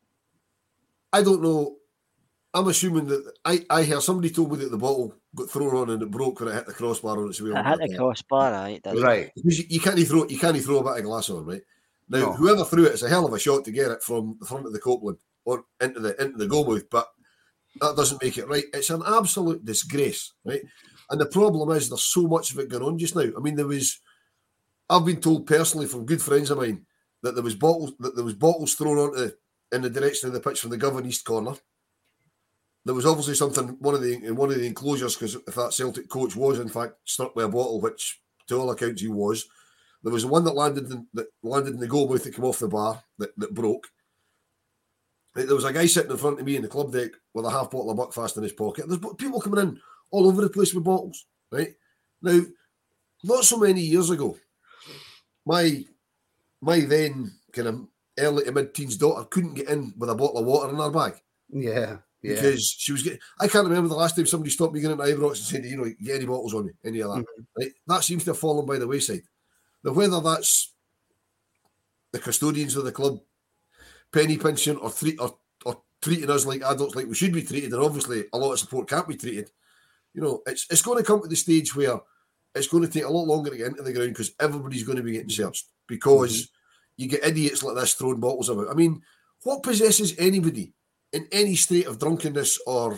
I don't know. I'm assuming that I, I hear somebody told me that the bottle got thrown on and it broke when it hit the crossbar on its way. It hit the crossbar, right? Right. Because you, you can't throw you can't throw a bit of glass on, right? Now, No. whoever threw it, it's a hell of a shot to get it from the front of the Copeland or into the into the goalmouth, but that doesn't make it right. It's an absolute disgrace, right? And the problem is there's so much of it going on just now. I mean, there was, I've been told personally from good friends of mine that there was bottles that there was bottles thrown onto in the direction of the pitch from the Govan East corner. There was obviously something one of the in one of the enclosures because if that Celtic coach was in fact struck with a bottle, which to all accounts he was, there was one that landed in, that landed in the goalmouth that came off the bar that, that broke. There was a guy sitting in front of me in the club deck with a half bottle of Buckfast in his pocket. There's people coming in all over the place with bottles, right? Now, not so many years ago, my my then kind of early to mid-teens daughter couldn't get in with a bottle of water in her bag. Yeah, yeah. Because she was getting... I can't remember the last time somebody stopped me getting into Ibrox and said, you know, get any bottles on me, any of that. Mm-hmm. Right? That seems to have fallen by the wayside. Now, whether that's the custodians of the club penny pinching or, treat, or, or treating us like adults like we should be treated, and obviously a lot of support can't be treated, you know, it's it's going to come to the stage where it's going to take a lot longer to get into the ground because everybody's going to be getting searched because mm-hmm. you get idiots like this throwing bottles about. I mean, what possesses anybody in any state of drunkenness or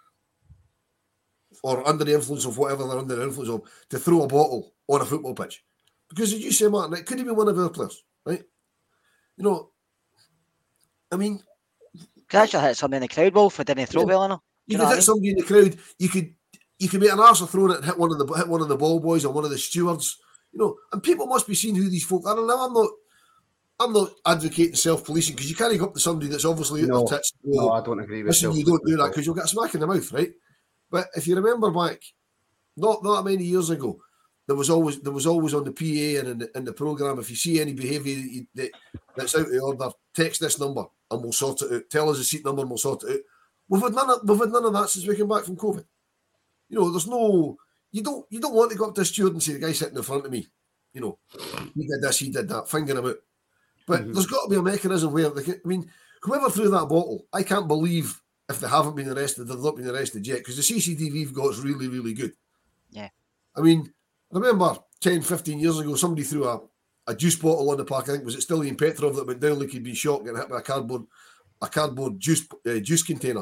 or under the influence of whatever they're under the influence of to throw a bottle on a football pitch. Because as you say, Martin, it could have been one of our players, right? You know, I mean... Could actually hit somebody in the crowd, Wolf, if didn't throw yeah, well enough. You, you know could hit I mean? somebody in the crowd, you could you could make an arse of throwing it and hit one of the hit one of the ball boys or one of the stewards, you know, and people must be seeing who these folk are. And now I'm not I'm not advocating self-policing because you can't go up to somebody that's obviously out No, of tits. no, I don't agree with Listen, you don't do that because you'll get a smack in the mouth, right? But if you remember back, not not many years ago, there was always there was always on the P A and in the, in the programme, if you see any behaviour that, you- that that's out of order, text this number and we'll sort it out. Tell us the seat number and we'll sort it out. We've had none of, we've had none of that since we came back from COVID. You know, there's no you don't you don't want to go up to a steward and say the guy sitting in front of me, you know, he did this, he did that, finger him out. But Mhm. there's got to be a mechanism where they can, I mean, whoever threw that bottle, I can't believe if they haven't been arrested, they've not been arrested yet, because the C C T V we've got is really, really good. Yeah. I mean, I remember ten, fifteen years ago, somebody threw a, a juice bottle on the park. I think was it Stilian Petrov that went down like he'd been shot, getting hit by a cardboard, a cardboard juice uh, juice container.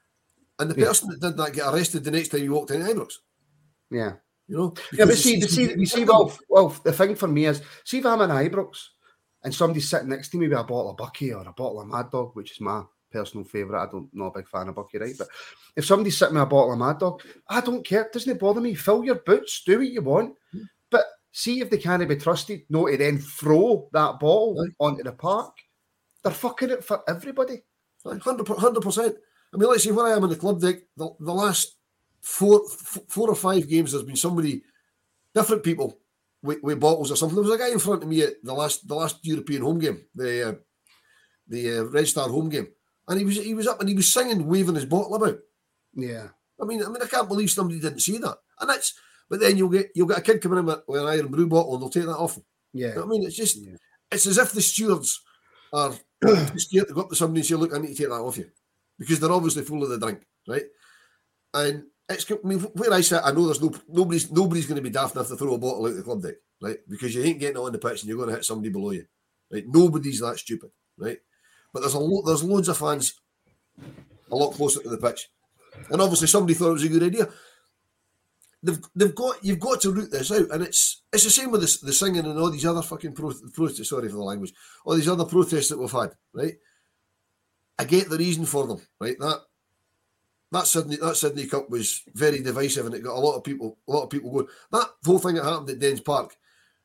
And the Yeah. person that did that get arrested the next time he walked in Ibrox. Yeah. You know? Yeah, but Because see, the the, see, C C T V you see, did well, them. well, the thing for me is, see if I'm in Ibrox and somebody's sitting next to me with a bottle of Bucky or a bottle of Mad Dog, which is my personal favourite. I don't know a big fan of Bucky, right? But if somebody's sitting with a bottle of Mad Dog, I don't care. It doesn't bother me. Fill your boots, do what you want. But see if they can't be trusted not to then throw that bottle Right. onto the park. They're fucking it for everybody. one hundred percent. I mean, let's see where I am in the club deck. The, the last four, f- four or five games, there's been somebody, different people with, with bottles or something. There was a guy in front of me at the last the last European home game, the uh, the uh, Red Star home game, and he was he was up and he was singing, waving his bottle about. Yeah. I mean, I mean, I can't believe somebody didn't see that. And that's, but then you'll get you'll get a kid coming in with, with an Iron Brew bottle and they'll take that off him. Yeah. You know what I mean, it's just, Yeah. it's as if the stewards are too scared to go up to somebody and say, look, I need to take that off you. Because they're obviously full of the drink, right? And it's, I mean, where I sit, I know there's no, nobody's nobody's going to be daft enough to throw a bottle out the club deck, right? Because you ain't getting it on the pitch and you're going to hit somebody below you, right? Nobody's that stupid, right? But there's a lo- there's loads of fans a lot closer to the pitch. And obviously somebody thought it was a good idea. They've, they've got you've got to root this out, and it's it's the same with the, the singing and all these other fucking pro- protests. Sorry for the language. All these other protests that we've had, right? I get the reason for them, right? That that Sydney that Sydney Cup was very divisive, and it got a lot of people a lot of people going. That whole thing that happened at Dens Park,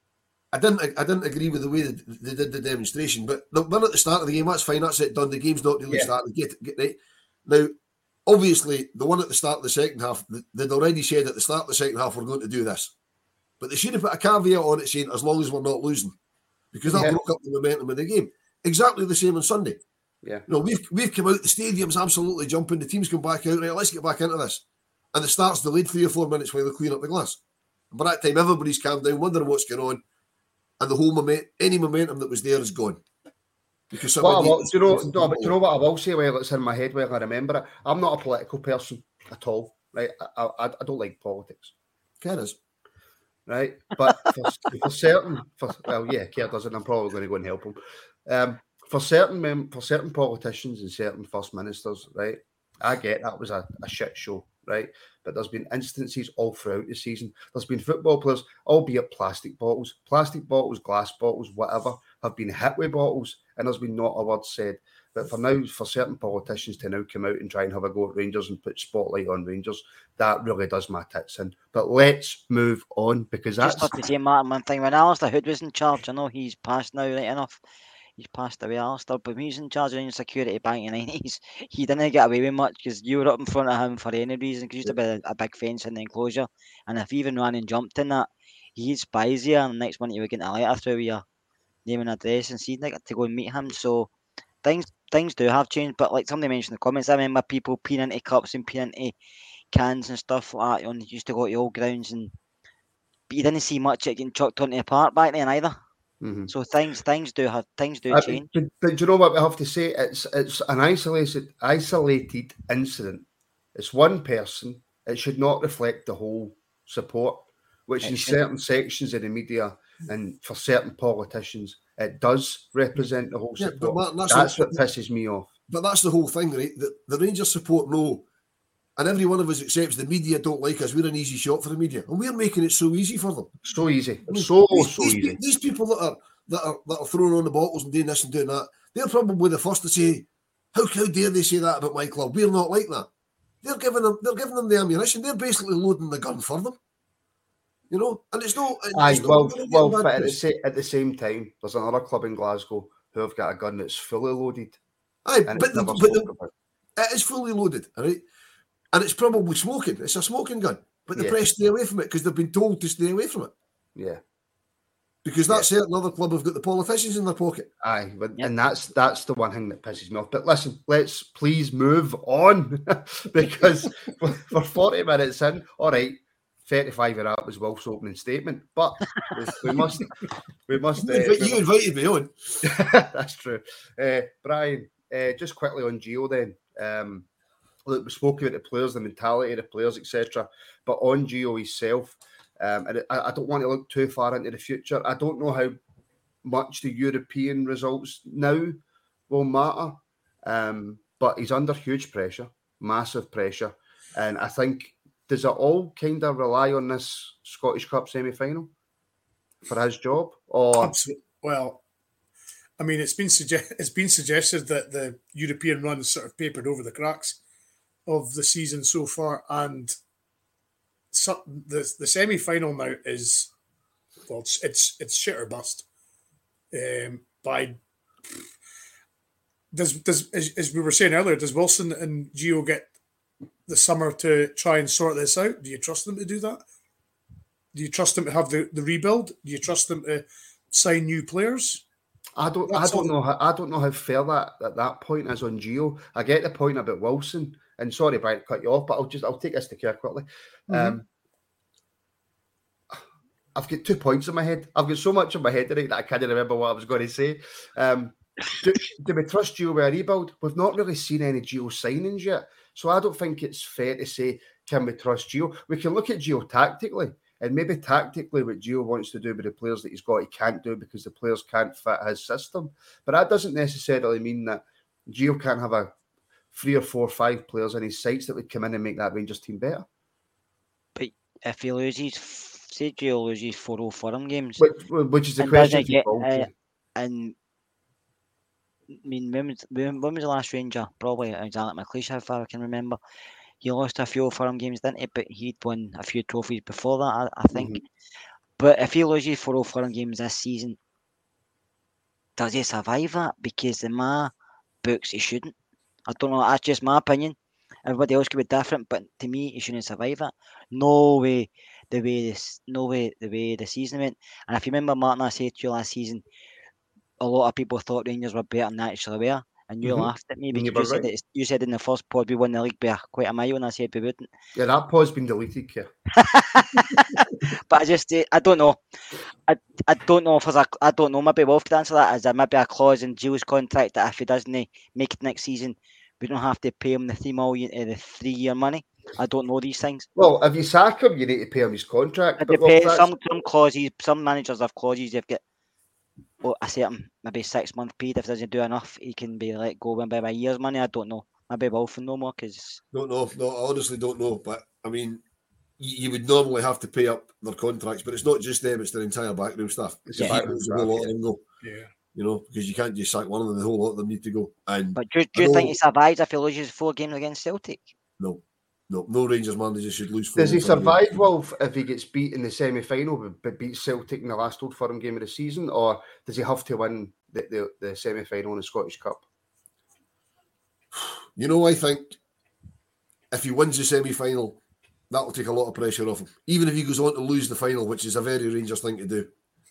I didn't I didn't agree with the way they, they did the demonstration, but the one at the start of the game, that's fine. That's it done. The game's not really Yeah. started. Get get right now. Obviously, the one at the start of the second half, they'd already said at the start of the second half, we're going to do this. But they should have put a caveat on it saying, as long as we're not losing. Because that Yeah. broke up the momentum of the game. Exactly the same on Sunday. Yeah. You know, we've, we've come out, the stadium's absolutely jumping, the team's come back out, right, let's get back into this. And the start's delayed three or four minutes while they clean up the glass. And by that time, everybody's calmed down, wondering what's going on. And the whole moment, any momentum that was there is gone. Because What I somebody- will, do you know? No, but do you know what I will say? While it's in my head, while I remember it, I'm not a political person at all. Right? I, I, I don't like politics. Care is. Right? But for, for certain, for, well, yeah, Kerr doesn't. I'm probably going to go and help him. Um, for certain, mem- for certain politicians and certain first ministers, right? I get that was a, a shit show, right? But there's been instances all throughout the season. There's been football players, albeit plastic bottles, plastic bottles, glass bottles, whatever, have been hit with bottles, and there's been not a word said. But for now, for certain politicians to now come out and try and have a go at Rangers and put spotlight on Rangers, that really does my tits in. But let's move on, because that's... Just have to say, Martin, one thing. When Alistair Hood was in charge, I know he's passed now, right enough. He's passed away, Alistair, but when he was in charge of Rangers security back in the nineties, he didn't get away with much because you were up in front of him for any reason, because there used to be a, a big fence in the enclosure. And if he even ran and jumped in that, he'd spies you, and the next one you would get a letter through with your name and address, and so you'd get to go and meet him. So things things do have changed, but like somebody mentioned in the comments, I remember people peeing into cups and peeing into cans and stuff like that. You used to go to the old grounds, and but you didn't see much of it getting chucked onto the park back then either. Mm-hmm. So things things do have things do Uh, change. But, but do you know what we have to say? It's it's an isolated isolated incident. It's one person. It should not reflect the whole support, which It in shouldn't. certain sections of the media and for certain politicians, it does represent the whole Yeah, support. but Martin, that's, That's a, what pisses me off. but that's the whole thing, right? The, the Rangers support know, and every one of us accepts the media don't like us. We're an easy shot for the media, and we're making it so easy for them. So easy, I mean, so these, so these, easy. These people that are that are that are throwing on the bottles and doing this and doing that, they're probably the first to say, "How how dare they say that about my club? We're not like that." They're giving them they're giving them the ammunition. They're basically loading the gun for them. You know, and it's no. It's Aye, not well, well, bad but at the, news. sa- at the same time, there's another club in Glasgow who have got a gun that's fully loaded. Aye, and but, it's the, never but spoke the, about. it is fully loaded, all right? And it's probably smoking. It's a smoking gun. But the Yeah. press stay away from it because they've been told to stay away from it. Yeah. Because that certain other club have got the politicians in their pocket. Aye, but, and that's that's the one thing that pisses me off. But listen, let's please move on because for forty minutes in, all right, thirty-five of that was Wolf's opening statement. But we, we must, we must. You, uh, invi- we you invited me on. That's true. Uh, Brian, uh, just quickly on Gio then. Um, look, we spoke about the players, the mentality of the players, et cetera. But on Gio himself, um, and I, I don't want to look too far into the future. I don't know how much the European results now will matter, um, but he's under huge pressure, massive pressure. And I think, does it all kind of rely on this Scottish Cup semi-final for his job? Or Absolutely. Well, I mean, it's been sugge- it's been suggested that the European run is sort of papered over the cracks of the season so far, and so, the the semi final now is well, it's it's, it's shit or bust. Um, by does does as, as we were saying earlier, does Wilson and Gio get the summer to try and sort this out? Do you trust them to do that? Do you trust them to have the, the rebuild? Do you trust them to sign new players? I don't. That's I don't all. know. How, I don't know how fair that at that point is on Gio. I get the point about Wilson, and sorry, Brian, to cut you off, but I'll just I'll take this to care quickly. Mm-hmm. Um, I've got two points in my head. I've got so much in my head today that I can't remember what I was going to say. Um, do, do we trust Gio with a rebuild? We've not really seen any Gio signings yet, so I don't think it's fair to say, can we trust Gio? We can look at Gio tactically, and maybe tactically what Gio wants to do with the players that he's got, he can't do because the players can't fit his system. But that doesn't necessarily mean that Gio can't have a three or four or five players in his sights that would come in and make that Rangers team better. But if he loses, say Gio loses four Old Firm games, Which, which is the and question doesn't for get, Paul, uh, and I mean, when was, when, when was the last Ranger? Probably exactly McLeish, how far I can remember. He lost a few Old Firm games, didn't he? But he'd won a few trophies before that, I, I think. Mhm. But if he loses four Old Firm games this season, does he survive that? Because in my books, he shouldn't. I don't know. That's just my opinion. Everybody else could be different, but to me, he shouldn't survive it. No way, the way this, no way, the way the season went. And if you remember, Martin, I said to you last season, a lot of people thought Rangers were better than they actually were, and you Mhm. laughed at me And you because you were said, right. that, you said in the first pod we won the league by quite a mile, and I said we wouldn't. Yeah, that pod's been deleted, Keir. But I just, uh, I don't know. I, I don't know if there's a, I don't know. Maybe Wolf could answer that. Is there maybe a clause in Gio's contract that if he doesn't make it next season, we don't have to pay him the three million, uh, the three-year money? I don't know these things. Well, if you sack him, you need to pay him his contract. It But, well, depends. that's- Some some clauses, some managers have clauses. They've got well, a certain maybe six month period. If he doesn't do enough, he can be let go by a year's money. I don't know. Maybe Wolf will know more because Don't know. No, I honestly don't know. But I mean, you, you would normally have to pay up their contracts, but it's not just them; it's their entire backroom staff. It's The the whole backroom lot staff, of them go. Yeah. You know, because you can't just sack one of them; the whole lot of them need to go. And But do, do I you know- think he survives if he loses four games against Celtic? No, no, no Rangers manager should lose. four Does he or five survive, games. Wolf, if he gets beat in the semi-final, but beats Celtic in the last Old Firm game of the season, or does he have to win the, the, the semi-final in the Scottish Cup? You know, I think if he wins the semi-final, that'll take a lot of pressure off him. Even if he goes on to lose the final, which is a very Rangers thing to do.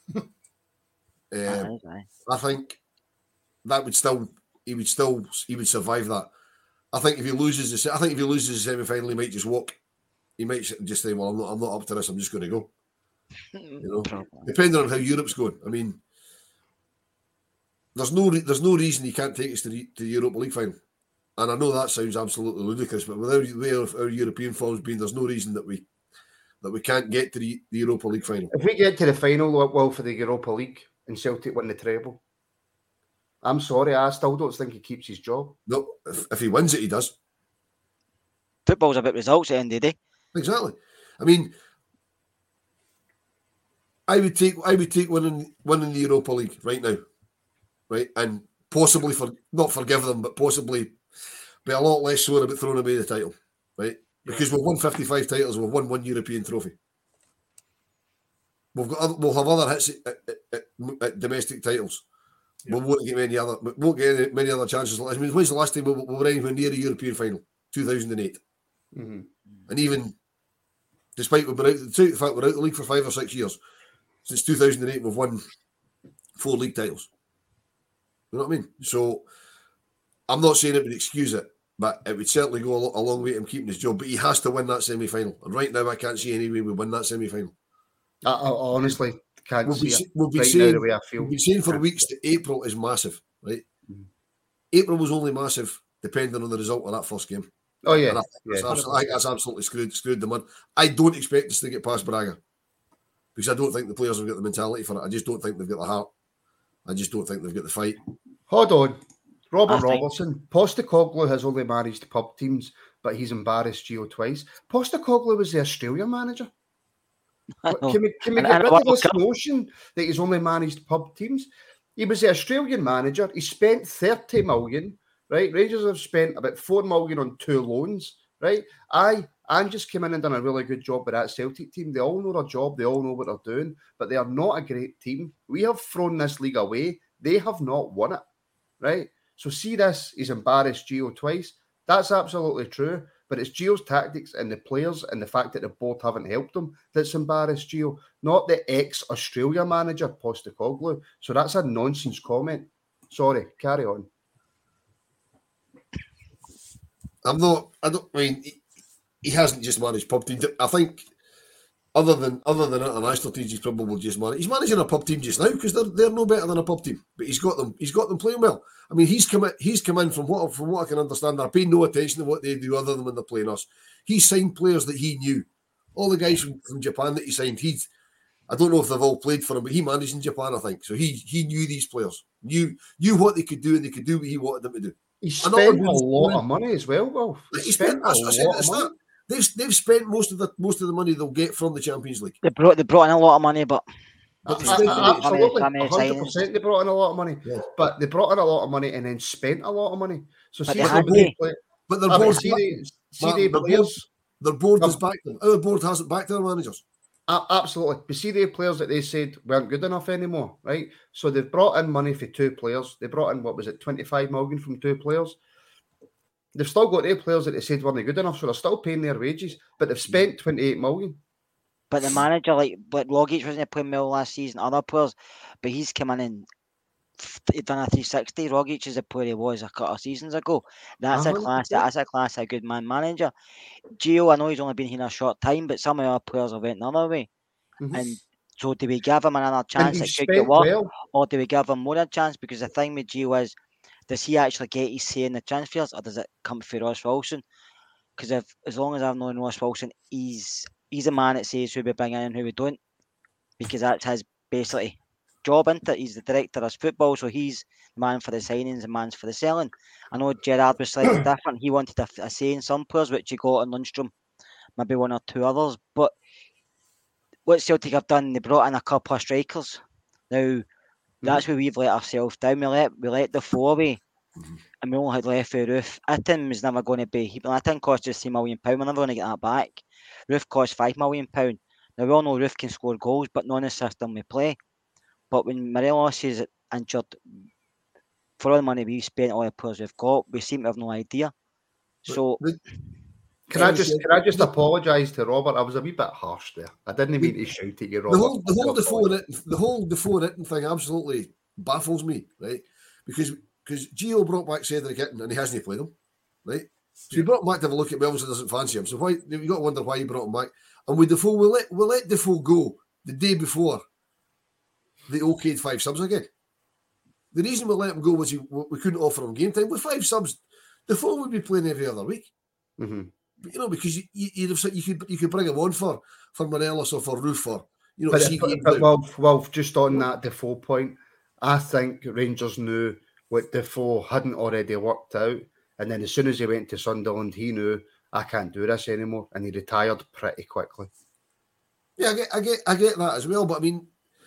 That um, is, aye. I think that would still he would still he would survive that. I think if he loses the se- I think if he loses the semi-final, he might just walk. He might just say, "Well, I'm not I'm not up to this. I'm just going to go." You know, Probably. depending on how Europe's going. I mean, there's no re- there's no reason he can't take us to the, to the Europa League final. And I know that sounds absolutely ludicrous, but with our, way of our European form's been, there's no reason that we that we can't get to the, the Europa League final. If we get to the final, well, for the Europa League and Celtic win the treble, I'm sorry, I still don't think he keeps his job. No, if, if he wins it, he does. Football's about results at the end of the day. Exactly. I mean, I would take I would take winning winning the Europa League right now, right, and possibly for not forgive them, but possibly be a lot less sore about throwing away the title, right? Because we've won fifty-five titles, we've won one European trophy. We've got other, we'll have other hits at, at, at, at domestic titles. Yeah. We won't get many other we won't get any, many other chances. I mean, when's the last time we, we were anywhere near a European final? two thousand eight. Mm-hmm. And even despite we've been out, the fact we're out of the league for five or six years, since two thousand eight we've won four league titles. You know what I mean? So I'm not saying it would excuse it, but it would certainly go a, a long way to him keeping his job. But he has to win that semi-final. And right now, I can't see any way we win that semi-final. I, I honestly can't we'll see be, it. We'll be right saying, now, the way I feel. We'll be saying for weeks that April is massive, right? Mm-hmm. April was only massive depending on the result of that first game. Oh, yeah. I, yeah. That's, I think that's absolutely screwed, screwed the mud. I don't expect us to get past Braga because I don't think the players have got the mentality for it. I just don't think they've got the heart. I just don't think they've got the fight. Hold on. Robert I think- Robertson. Postecoglou has only managed pub teams, but he's embarrassed Gio twice. Postecoglou was the Australian manager. Can we, can we get rid of this notion that he's only managed pub teams? He was the Australian manager. He spent thirty million, right? Rangers have spent about four million on two loans, right? I and just came in and done a really good job with that Celtic team. They all know their job. They all know what they're doing, but they are not a great team. We have thrown this league away. They have not won it, right? So see this, he's embarrassed Gio twice. That's absolutely true. But it's Gio's tactics and the players and the fact that the board haven't helped him that's embarrassed Gio, not the ex-Australia manager, Postecoglou. So that's a nonsense comment. Sorry, carry on. I'm not, I don't, I mean, he, he hasn't just managed pub teams. I think other than other than international teams, he's probably just managed. He's managing a pub team just now because they're they're no better than a pub team. But he's got them, he's got them playing well. I mean, he's come in, he's come in from what from what I can understand. They're paying no attention to what they do other than when they're playing us. He signed players that he knew. All the guys from, from Japan that he signed, he's I don't know if they've all played for him, but he managed in Japan, I think. So he he knew these players, knew knew what they could do, and they could do what he wanted them to do. He spent a lot of money as well, Wolf. He, he spent, spent a lot of money. They've they've spent most of the most of the money they'll get from the Champions League. They brought they brought in a lot of money, but But Uh, uh, absolutely, How many one hundred percent they brought in a lot of money. Yeah. But they brought in a lot of money and then spent a lot of money. So But see, they the had board, to. play, But their I mean, board, see the, see Martin, the their board, players. their board has Um, backed them. Our board hasn't backed their managers. Uh, absolutely. But see the players that they said weren't good enough anymore, right? So they've brought in money for two players. They brought in, what was it, twenty-five million from two players. They've still got their players that they said weren't good enough, so they're still paying their wages, but they've spent twenty-eight million. but the manager like but Rogic wasn't playing well last season. Other players, but he's come in and he's done a three sixty. Rogic is a player he was a couple of seasons ago. That's a Uh-huh. class. That's a class. A good man manager. Gio, I know he's only been here a short time, but some of our players have went another way. Mhm. And so, do we give him another And chance he that could spent get work, well. or do we give him more a chance? Because the thing with Gio is, does he actually get his say in the transfers, or does it come through Ross Wilson? Because if as long as I've known Ross Wilson, he's he's a man that says who we bring in and who we don't, because that's his basically job, isn't it? He's the director of football, so he's the man for the signings and man's for the selling. I know Gerrard was slightly different. He wanted a, a say in some players, which he got on Lundstrom, maybe one or two others. But what Celtic have done, they brought in a couple of strikers. Now, that's where we've let ourselves down. We let we let the four away, Mm-hmm. and we only had left for Roof. Itten was never going to be. He, Itten cost us three million pound. We're never going to get that back. Roof cost five million pound. Now we all know Roof can score goals, but not in the system we play. But when Morelos is injured, for all the money we've spent, all the players we've got, we seem to have no idea. So. The- Can I just can I just apologise to Robert? I was a wee bit harsh there. I didn't mean to shout at you, Robert. The whole the whole I Defoe and it, the whole Defoe and it thing absolutely baffles me, right? Because because Gio brought back Cedric Itten and he hasn't played him, right? So he brought him back to have a look at. Well, obviously doesn't fancy him. So why you got to wonder why he brought him back? And with Defoe, we let we let Defoe go the day before they okayed five subs again. The reason we let him go was he, we couldn't offer him game time with five subs. Defoe would be playing every other week. Mm-hmm. You know, because you you, you'd have, you could you could bring him on for for Morelos or for Roof or you know. But, see but, games but out. well, well, just on that Defoe point, I think Rangers knew what Defoe hadn't already worked out. And then as soon as he went to Sunderland, he knew, I can't do this anymore. And he retired pretty quickly. Yeah, I get, I get, I get that as well. But I mean,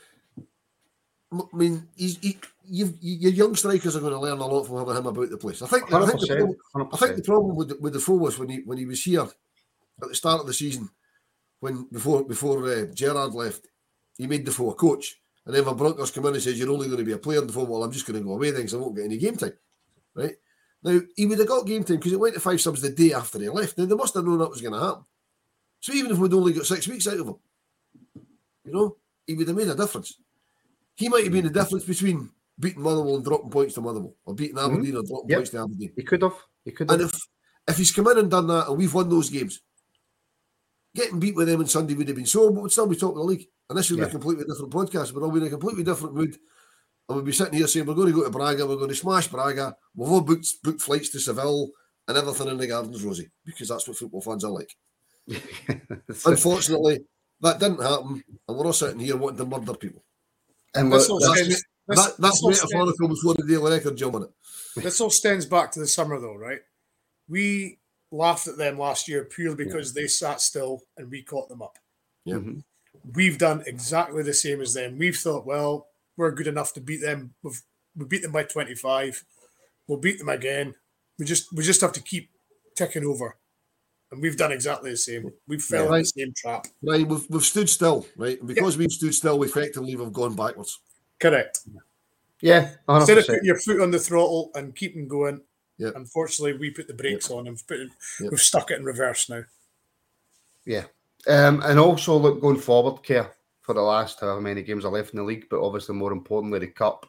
I mean, he's, he, you've, your young strikers are going to learn a lot from having him about the place. I think, I think, the, problem, I think the problem with with Defoe was when he when he was here at the start of the season, when before before uh, Gerrard left, he made Defoe a coach. And then Van Bronckhorst come in and says, you're only going to be a player. Defoe, well, I'm just going to go away then because I won't get any game time. Right? Now, he would have got game time because it went to five subs the day after he left. Now, they must have known that was going to happen. So even if we'd only got six weeks out of him, you know, he would have made a difference. He might have been the difference between beating Motherwell and dropping points to Motherwell, or beating Aberdeen mm-hmm. or dropping yep. points to Aberdeen. He could have. He could have. And if, if he's come in and done that and we've won those games, getting beat with them on Sunday would have been so, but we'd still be top of the league. And this would be yeah. a completely different podcast. We're all in a completely different mood. And we'll be sitting here saying, we're going to go to Braga, we're going to smash Braga, we've all booked, booked flights to Seville and everything in the gardens rosy, because that's what football fans are like. Unfortunately, that didn't happen, and we're all sitting here wanting to murder people. And that's, that's, that, that's metaphorical before the Daily Record jump on it. This all stems back to the summer, though, right? We laughed at them last year purely because yeah. they sat still and we caught them up. Yeah. Mm-hmm. We've done exactly the same as them. We've thought, well, we're good enough to beat them. We've we beat them by twenty-five. We'll beat them again. We just we just have to keep ticking over. And we've done exactly the same. We've fell yeah, right. in the same trap. Right, we've, we've stood still, right? And because yeah. we've stood still, we effectively have gone backwards. Correct. Yeah. one hundred percent. Instead of putting your foot on the throttle and keeping going, yeah. unfortunately, we put the brakes yeah. on and put it, yeah. we've stuck it in reverse now. Yeah. Um, and also, look, going forward, Care, for the last however many games are left in the league, but obviously more importantly, the Cup.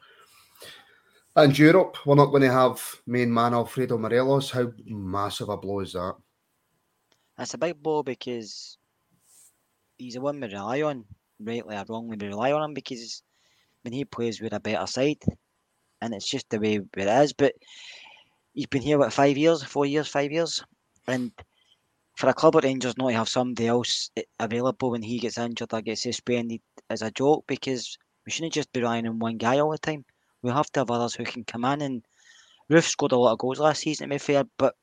And Europe, we're not going to have main man Alfredo Morelos. How massive a blow is that? That's a big blow because he's the one we rely on, rightly or wrongly, we rely on him because when he plays, we're a better side. And it's just the way it is. But he's been here, what, five years, four years, five years? And for a club at Rangers not to have somebody else available when he gets injured or gets suspended is a joke, because we shouldn't just be relying on one guy all the time. We have to have others who can come in, and Roof scored a lot of goals last season, to be fair, but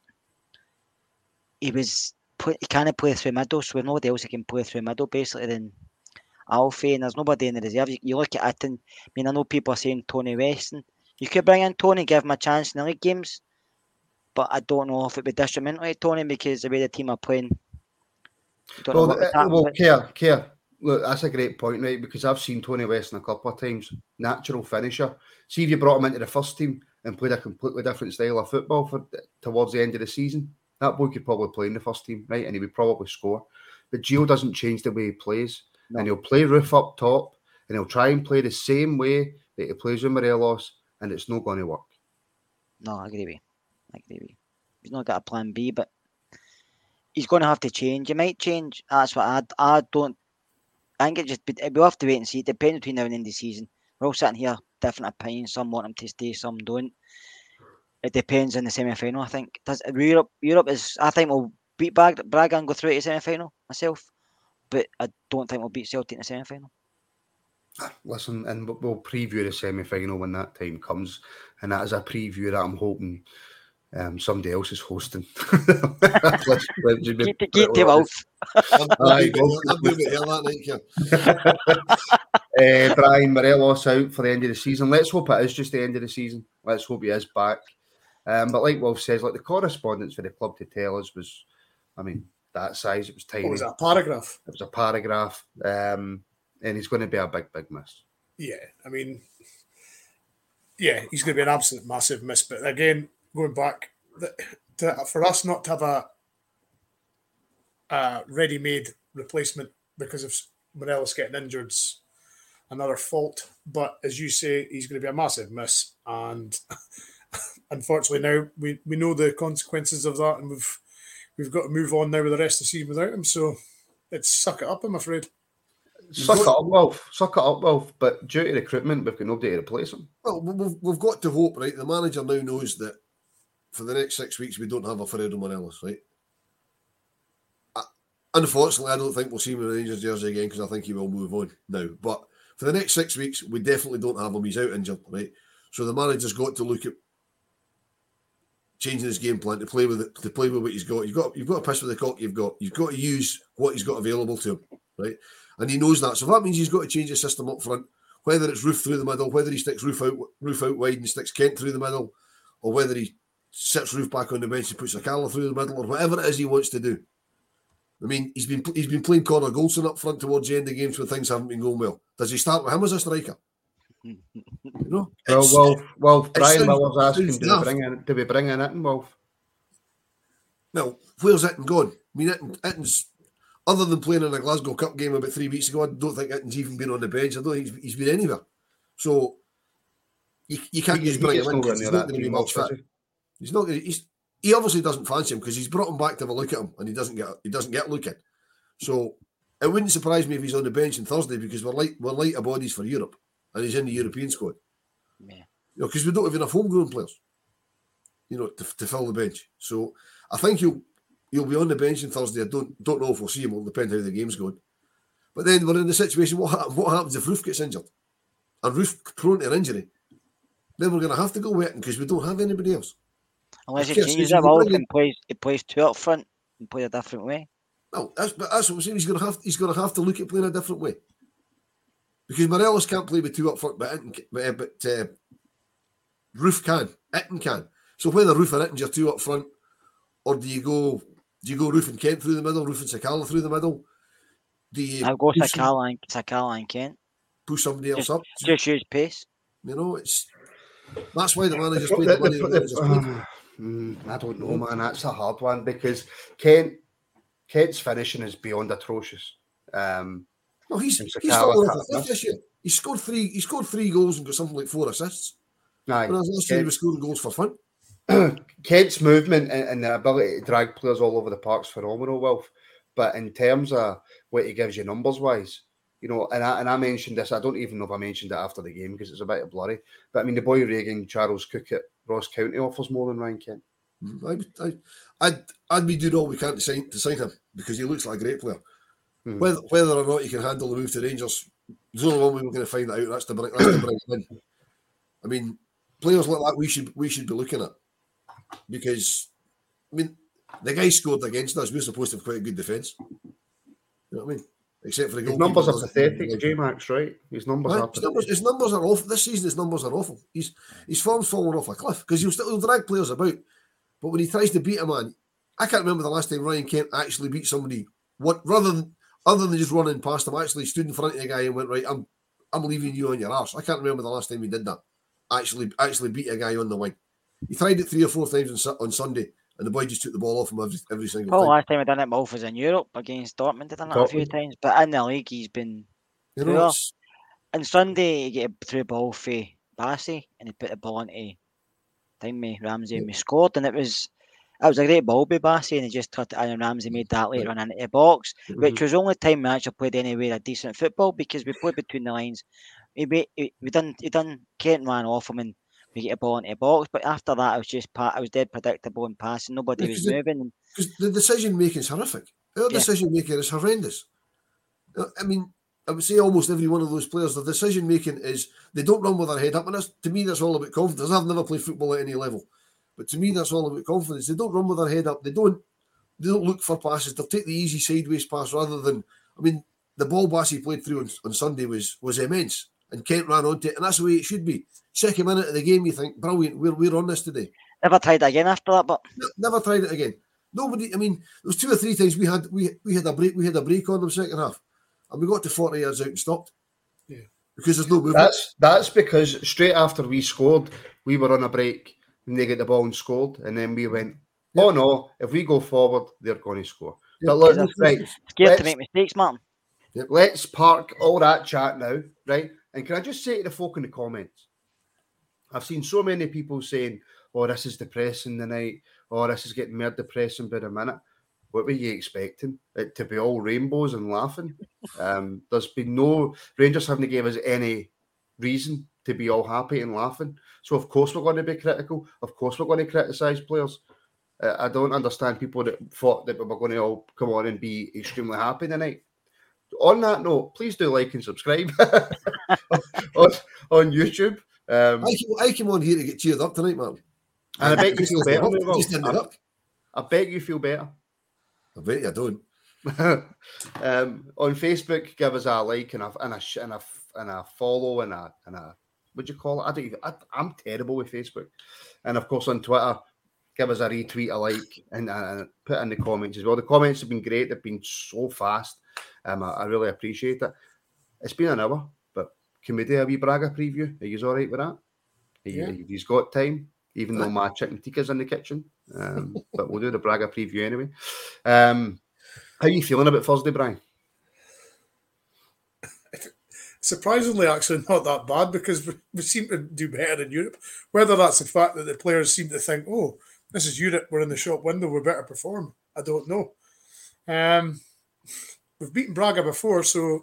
he was he can't play through middle, so there's nobody else who can play through middle basically than Alfie, and there's nobody in the reserve. You, you look at it, and I mean, I know people are saying Tony Weston. You could bring in Tony, give him a chance in the league games, but I don't know if it would be detrimental to Tony because the way the team are playing. Don't well, know what uh, well, Care, Care. Look, that's a great point, right? Because I've seen Tony Weston a couple of times. Natural finisher. See if you brought him into the first team and played a completely different style of football for towards the end of the season, that boy could probably play in the first team, right? And he would probably score. But Gio doesn't change the way he plays. No. And he'll play Roof up top, and he'll try and play the same way that he plays with Morelos, and it's not going to work. No, I agree with you. I agree with you. He's not got a plan B, but he's going to have to change. He might change. That's what I, I don't. I think it just we'll have to wait and see. It depends between now and the end of the season. We're all sitting here, different opinions. Some want him to stay, some don't. It depends in the semi-final. I think does Europe. Europe is. I think we'll beat Braga, Braga and go through to the semi-final myself, but I don't think we'll beat Celtic in the semi-final. Listen, and we'll preview the semi-final when that time comes, and that is a preview that I'm hoping um, somebody else is hosting. let's, let's keep keep it off. uh, Brian Morelos out for the end of the season. Let's hope it is just the end of the season. Let's hope he is back. Um, but like Wolf says, like the correspondence for the club to tell us was, I mean, that size. It was tiny. What was that, a paragraph? It was a paragraph. Um, and he's going to be a big, big miss. Yeah, I mean, yeah, he's going to be an absolute massive miss. But again, going back, the, to, for us not to have a, a ready-made replacement because of Morelos getting injured, another fault. But as you say, he's going to be a massive miss. And unfortunately now we, we know the consequences of that, and we've we've got to move on now with the rest of the season without him. So let's suck it up, I'm afraid. Suck it up, Wolf. Suck it up, Wolf. But due to recruitment, we've got nobody to replace him. Well, we've, we've got to hope, right? The manager now knows that for the next six weeks we don't have Alfredo Morelos, right? I, unfortunately, I don't think we'll see him in the Rangers jersey again because I think he will move on now. But for the next six weeks, we definitely don't have him. He's out injured, right? So the manager's got to look at changing his game plan to play with it, to play with what he's got. You've got you've got to piss with the cock you've got. You've got to use what he's got available to him, right? And he knows that. So that means he's got to change his system up front, whether it's Roof through the middle, whether he sticks Roof out Roof out wide and sticks Kent through the middle, or whether he sits Roof back on the bench and puts Sakala through the middle, or whatever it is he wants to do. I mean, he's been he's been playing Connor Goldson up front towards the end of games when things haven't been going well. Does he start with him as a striker? You know, well, Wolf, Wolf, Brian Miller's asking, do we, daft. bring in, do we bring in Itten, Wolf? Well, where's Itten gone? I mean, Itten, Itten's, other than playing in a Glasgow Cup game about three weeks ago, I don't think Itten's even been on the bench. I don't think he's, he's been anywhere. So, you, you can't He- just he bring gets him in nowhere because he's near not that going to be team, much Wolf, fit. is He's not going to, he's, he obviously doesn't fancy him because he's brought him back to have a look at him and he doesn't get he doesn't get looking. So, it wouldn't surprise me if he's on the bench on Thursday because we're light, we're light of bodies for Europe and he's in the European squad. Yeah. You know, because we don't have enough homegrown players, you know, to, to fill the bench. So I think he'll he'll be on the bench on Thursday. I don't don't know if we'll see him. It'll depend how the game's going. But then we're in the situation. What hap- what happens if Roof gets injured and Roof prone to injury? Then we're going to have to go wetting because we don't have anybody else. Unless he Yes, changes you it, Wolf, bring in- and plays, he plays two up front and plays a different way. No, that's but that's what I'm saying. He's going to have he's going to have to look at playing a different way because Morelos can't play with two up front, but Itten, but, but uh, Roof can, Itten can. So whether Roof and Itten's your two up front, or do you go do you go Roof and Kent through the middle, Roof and Sakala through the middle? Do you I'll go push some- Sakala and, Sakala and Kent. push somebody else Just, up? just use pace. You know, it's that's why the manager's The- paid the the- money. the- the manager's paid. uh, mm, I don't know, man. That's a hard one because Kent, Kent's finishing is beyond atrocious. Um, No, he's and he's Sakala fallen off can't a cliff miss. this year. He scored three. He scored three goals and got something like four assists. Aye, Whereas last year he Kent- was scoring goals for fun. Kent's movement and, and the ability to drag players all over the park's phenomenal, Wolf. But in terms of what he gives you numbers wise, you know, and I, and I mentioned this, I don't even know if I mentioned it after the game because it's a bit blurry. But I mean, the boy Reagan, Charles Cook at Ross County offers more than Ryan Kent. I, I, I'd, I'd be doing all we can to sign to sign him because he looks like a great player. Hmm. Whether whether or not he can handle the move to Rangers, there's only one way we're going to find that out. That's to bring, that's to bring him in. I mean, players like that we should we should be looking at because I mean the guy scored against us. We're supposed to have quite a good defence. You know what I mean? Except for the His goalkeeper numbers are doesn't- pathetic, J Max, right? His numbers Right, are his, numbers, his numbers are awful. This season, his numbers are awful. He's his form's fallen off a cliff because he'll still he'll drag players about. But when he tries to beat a man, I can't remember the last time Ryan Kent actually beat somebody. What rather than other than just running past him, actually stood in front of the guy and went, right, I'm I'm leaving you on your arse. I can't remember the last time he did that. Actually, actually beat a guy on the wing. He tried it three or four times on, Su- on Sunday, and the boy just took the ball off him every, every single Well, time. last time I done it, Wolf was in Europe against Dortmund. I done it a few Dortmund. times, but in the league he's been You know, poor. it's- And Sunday he get a through ball for Bassey, and he put the ball into time me Ramsey, and we scored, and it was. It was a great ball by Bassey, and he just cut it in, and Ramsey made that later on into the box, which Mhm. was the only time we actually played anywhere a decent football because we played between the lines. We we, we done he done Kent ran off him and we get a ball into the box, but after that it was just pa- it was dead predictable and passing. Nobody Yeah, was 'cause it- moving. And Because the decision making is horrific. Our Yeah. decision making is horrendous. Uh, I mean, I would say almost every one of those players, the decision making is they don't run with their head up. And that's, to me, that's all about confidence. I've never played football at any level. But to me, that's all about confidence. They don't run with their head up. They don't they don't look for passes. They'll take the easy sideways pass rather than, I mean, the ball Bassey played through on, on Sunday was was immense. And Kent ran onto it. And that's the way it should be. Second minute of the game, you think, brilliant, we're, we're on this today. never tried it again after that, but Ne- Never tried it again. Nobody. I mean, there was two or three times we had we we had a break. We had a break on them second half, and we got to forty yards out and stopped. Yeah. Because there's no movement. That's that's because straight after we scored, we were on a break and they get the ball and scored, and then we went, oh no, if we go forward, they're going to score. Yeah, But look, because right, scared to let's- make mistakes, Martin. let's park all that chat now, right? And can I just say to the folk in the comments, I've seen so many people saying, oh, this is depressing tonight, oh, this is getting more depressing by the minute. What were you expecting? It to be all rainbows and laughing? Um, there's been no, Rangers haven't gave us any reason to be all happy and laughing. So of course we're going to be critical. Of course we're going to criticise players. Uh, I don't understand people that thought that we were going to all come on and be extremely happy tonight. On that note, please do like and subscribe on, on YouTube. Um, I, came, I came on here to get cheered up tonight, man. And I bet you feel better. I just ended up. I bet you feel better. I bet you don't. um, on Facebook, give us a like and a and a and a, and a follow and a and a what do you call it? I don't even. I, I'm terrible with Facebook, and of course on Twitter, give us a retweet, a like, and, and put in the comments as well. The comments have been great. They've been so fast. Um, I, I really appreciate it. It's been an hour, but can we do a wee Braga preview? Are you all right with that? Are you, Yeah. You've got time, even though my chicken tikka's in the kitchen. Um, but we'll do the Braga preview anyway. Um, how are you feeling about Thursday, Brian? Surprisingly, actually, not that bad because we, we seem to do better in Europe. Whether that's the fact that the players seem to think, oh, this is Europe, we're in the shop window, we better perform. I don't know. Um, we've beaten Braga before, so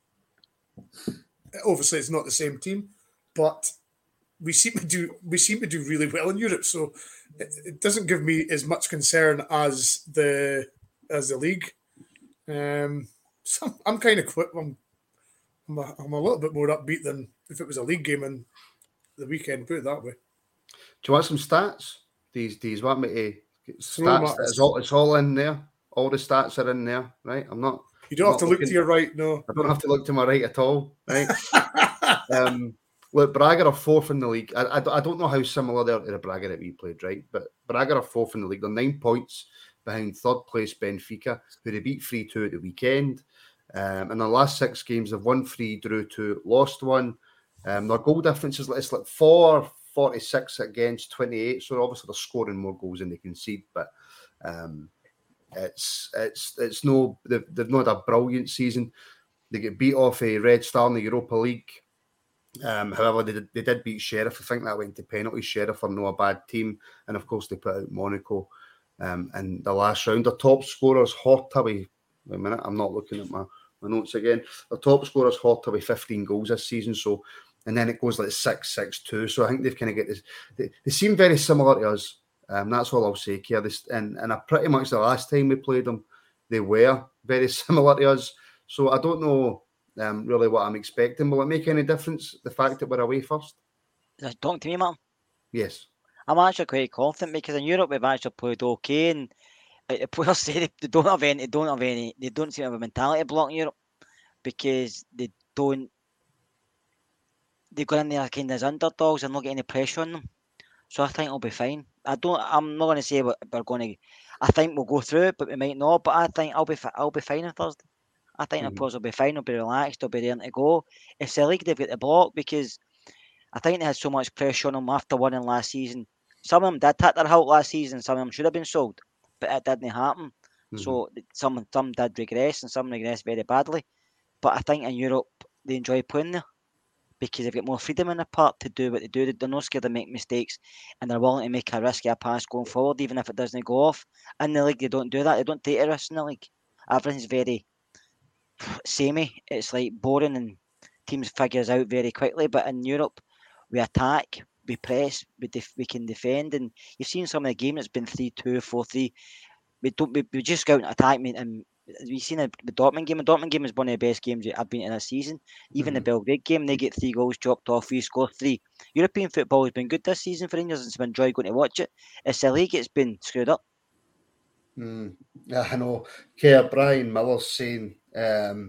obviously it's not the same team, but we seem to do we seem to do really well in Europe. So it, it doesn't give me as much concern as the as the league. Um, so I'm, I'm kind of quick. I'm, I'm, a, I'm a little bit more upbeat than if it was a league game in the weekend. Put it that way. Do you want some stats? These days, want me to get Throw 'em stats? at us. It's all it's all in there. All the stats are in there, right? I'm not. You don't I'm have to not look looking- to your right, no. I don't have to look to my right at all, right? um, look, Braga are fourth in the league. I, I, I don't know how similar they are to the Braga that we played, right? But Braga are fourth in the league. They're nine points behind third place Benfica, who they beat three two at the weekend. Um, in the last six games, they've won three, drew two, lost one. Um, their goal difference is it's like four forty-six against twenty-eight. So obviously they're scoring more goals than they concede, but um, it's it's it's no they've, they've not had a brilliant season. They get beat off a Red Star in the Europa League. Um, however, they did, they did beat Sheriff. I think that went to penalties. Sheriff are no a bad team, and of course they put out Monaco um, in the last round. The top scorers Horta. Wait a minute, I'm not looking at my, my notes again. The top scorers Horta with fifteen goals this season. So, and then it goes like six, six, two. So I think they've kind of get this. They, they seem very similar to us. Um, that's all I'll say here. This and and I pretty much the last time we played them, they were very similar to us. So I don't know um, really what I'm expecting. Will it make any difference the fact that we're away first? Talking to me, man. Yes. I'm actually quite confident because in Europe we've actually played okay, and like the players say they, they don't have any, they don't have any, they don't seem to have a mentality block in Europe because they don't. They go in there kind of as underdogs and not get any pressure on them. So I think it'll be fine. I don't. I'm not going to say we're, we're going to. I think we'll go through it, but we might not. But I think I'll be. fi- I'll be fine on Thursday. I think Mhm. the players will be fine. They'll be relaxed. They'll be there to go. It's the league they've got the block because I think they had so much pressure on them after winning last season. Some of them did hit their halt last season. Some of them should have been sold, but it didn't happen. So th- some some did regress and some regressed very badly. But I think in Europe they enjoy playing there because they've got more freedom in the part to do what they do. They're not scared to make mistakes and they're willing to make a risky pass going forward, even if it doesn't go off. In the league, they don't do that. They don't take a risk in the league. Everything's very samey. It's like boring and teams figures out very quickly. But in Europe, we attack, we press, we def- we can defend. And you've seen some of the game that's been three two, four three. We don't. We, we just go out and attack. Me and we've seen the, the Dortmund game. The Dortmund game is one of the best games I've been in this season. Even the Belgrade game, they get three goals dropped off. We score three. European football has been good this season for Rangers. It's been joy going to watch it. It's the league. It's been screwed up. Mm. Yeah, I know. Okay, Brian Miller's saying um,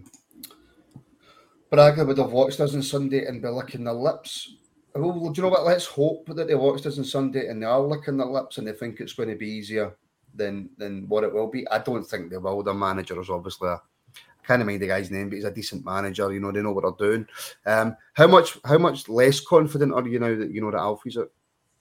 Braga would have watched us on Sunday and be licking their lips. Well, do you know what? Let's hope that they watched us on Sunday and they are licking their lips and they think it's going to be easier than than what it will be. I don't think they will. Their manager is obviously a, I can't mind the guy's name, but he's a decent manager. You know, they know what they're doing. Um, how much how much less confident are you now that you know that Alfie's out?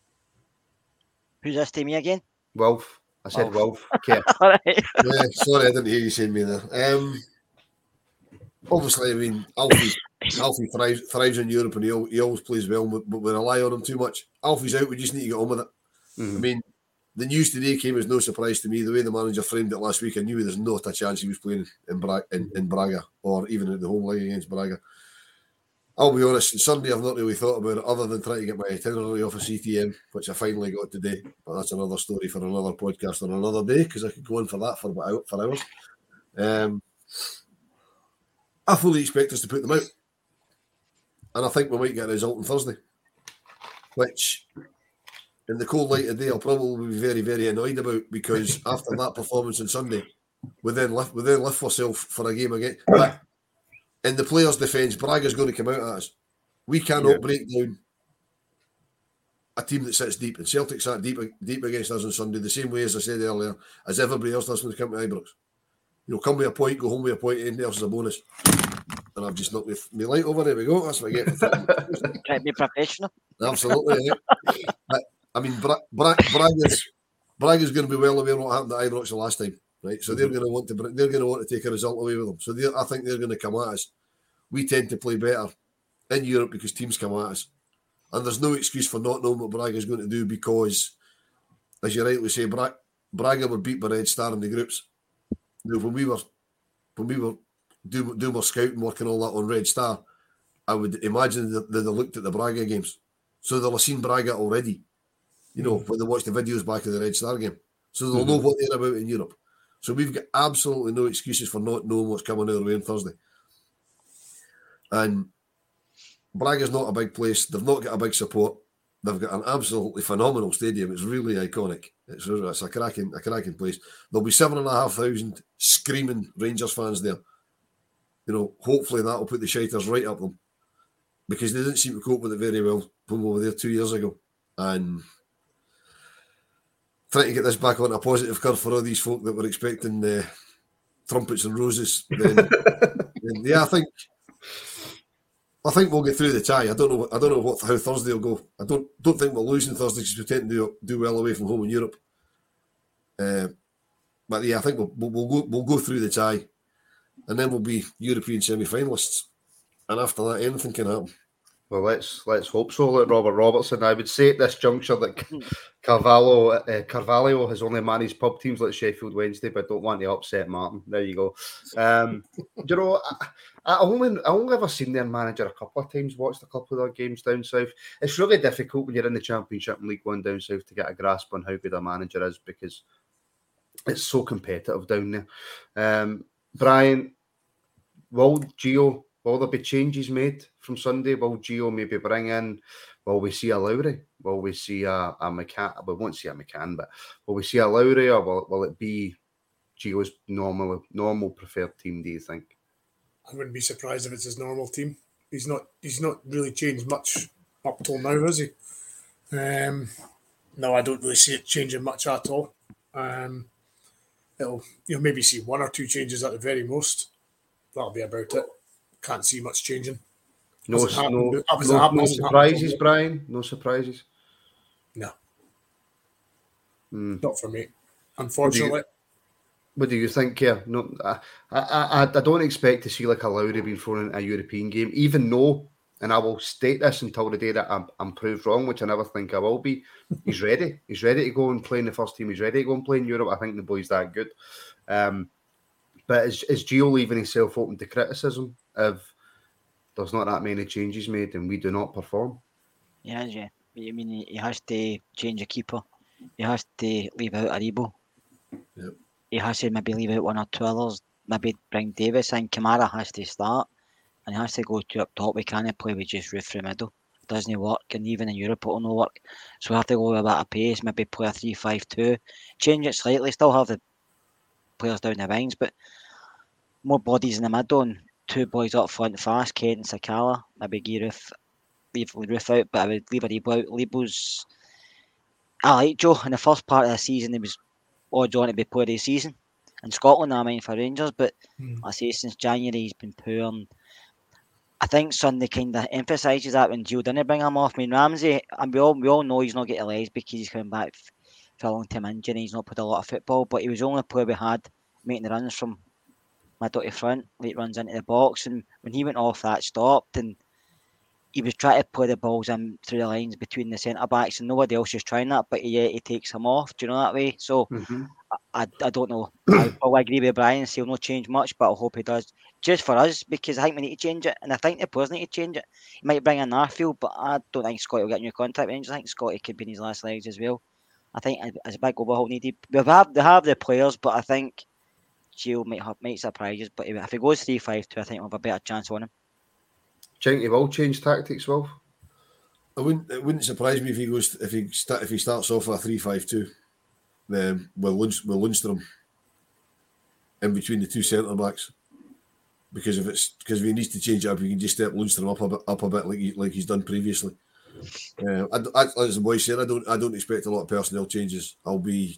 Who's this to me again? Wolf. I said Wolf. Wolf. Okay. All right. Yeah, sorry, I didn't hear you saying me there. Um, obviously, I mean, Alfie, Alfie thrives, thrives in Europe and he, al- he always plays well, but, but we rely on him too much. Alfie's out, we just need to get on with it. Mhm. I mean, the news today came as no surprise to me. The way the manager framed it last week, I knew there's not a chance he was playing in, Bra- in, in Braga or even at the home leg against Braga. I'll be honest, Sunday I've not really thought about it other than trying to get my itinerary off of C T M, which I finally got today. But that's another story for another podcast on another day because I could go on for that for about for hours. Um, I fully expect us to put them out, and I think we might get a result on Thursday. which in the cold light of day I'll probably be very, very annoyed about, because after that performance on Sunday, we then lift, we then lift ourselves for a game again. But in the players' defence, Braga's going to come out at us. We cannot yeah. break down a team that sits deep, and Celtic sat deep deep against us on Sunday, the same way, as I said earlier, as everybody else does when they come to Ibrox. You know, come with a point, go home with a point, anything else is a bonus. And I've just knocked my, my light over. There we go. That's what I get for trying to be professional. Absolutely. Yeah. But, I mean, Bra- Bra- Braga's Braga's going to be well aware of what happened at Ibrox the last time, right? So they're going to want to they're going to want to take a result away with them. So I think they're going to come at us. We tend to play better in Europe because teams come at us, and there's no excuse for not knowing what Braga's going to do, because, as you rightly say, Bra- Braga were beat by Red Star in the groups. You know, when we were when we were doing do our scouting work and all that on Red Star, I would imagine that they'd have looked at the Braga games, so they'll have seen Braga already. You know, when they watch the videos back of the Red Star game, so they'll mm-hmm. know what they're about in Europe. So we've got absolutely no excuses for not knowing what's coming our way on Thursday. And Braga's not a big place. They've not got a big support. They've got an absolutely phenomenal stadium. It's really iconic. It's, it's a cracking, a cracking place. There'll be seven and a half thousand screaming Rangers fans there. You know, hopefully that'll put the shiters right up them, because they didn't seem to cope with it very well when we were there two years ago. And trying to get this back on a positive curve for all these folk that were expecting uh, trumpets and roses. Then, then, yeah, I think I think we'll get through the tie. I don't know. I don't know what how Thursday will go. I don't don't think we'll lose on Thursday because we tend to do, do well away from home in Europe. Uh, but yeah, I think we'll, we'll we'll go we'll go through the tie, and then we'll be European semi-finalists. And after that, anything can happen. Well, let's let's hope so. Like Robert Robertson, I would say at this juncture that Carvalho uh, Carvalho has only managed pub teams like Sheffield Wednesday, but don't want to upset Martin. There you go. Um, do you know, I, I only I only ever seen their manager a couple of times. Watched a couple of their games down south. It's really difficult when you're in the Championship and League One down south to get a grasp on how good a manager is, because it's so competitive down there. Um, Brian, will Gio? Will there be changes made from Sunday? Will Gio maybe bring in? Will we see a Lowry? Will we see a, a McCann? We won't see a McCann, but will we see a Lowry, or will, will it be Gio's normal normal preferred team, do you think? I wouldn't be surprised if it's his normal team. He's not He's not really changed much up till now, has he? Um, no, I don't really see it changing much at all. Um, it'll You'll maybe see one or two changes at the very most. That'll be about it. Can't see much changing. No, no, no, no surprises, Brian. No surprises. No, mm. not for me. Unfortunately. What do you, what do you think? Yeah, no, I, I, I don't expect to see like a Lowry being thrown in a European game, even though, and I will state this until the day that I'm, I'm proved wrong, which I never think I will be. He's ready. He's ready to go and play in the first team. He's ready to go and play in Europe. I think the boy's that good. Um, but is, is Gio leaving himself open to criticism if there's not that many changes made and we do not perform? Yeah, yeah. I mean, he has to change a keeper. He has to leave out Aribo. Yep. He has to maybe leave out one or two others. Maybe bring Davis in. Kamara has to start. And he has to go to up top. We can't play with just roof through middle. It doesn't work. And even in Europe, it will not work. So we have to go with a bit of pace. Maybe play a three five two. Change it slightly. Still have the players down the wings, but more bodies in the middle and two boys up front fast, Kent and Sakala. Maybe give Roof, leave Roof out, but I would leave Aribo out. Aribo's, I like Joe. In the first part of the season, he was odds on to be player of the season. In Scotland, I mean, for Rangers, but mm. I say since January he's been poor. And I think Sunday kind of emphasises that when Gio didn't bring him off. I mean, Ramsey, and we all, we all know he's not getting legs because he's coming back for a long-term injury. He's not played a lot of football, but he was the only player we had making the runs from middle to front, late runs into the box, and when he went off, that stopped, and he was trying to play the balls in through the lines between the centre backs, and nobody else is trying that, but yet he takes him off. Do you know that way? So mm-hmm. I, I I don't know. I, I agree with Brian. He'll not change much, but I hope he does, just for us, because I think we need to change it, and I think the players need to change it. He might bring in Arfield, but I don't think Scotty will get a new contract. I think Scotty could be in his last legs as well. I think as a big overhaul needed. We have they have the players, but I think Gio might have might surprises, but if he goes three five two, I think we'll have a better chance on him. Do you think he will change tactics, Wolf? I wouldn't. It wouldn't surprise me if he goes if he start if he starts off with a three five two, um, with Lund, with Lundstrom in between the two centre backs. Because if it's because if he needs to change it up, he can just step Lundstrom up a bit, up a bit like he, like he's done previously. Uh, I, I, as the boy said, I don't I don't expect a lot of personnel changes. I'll be.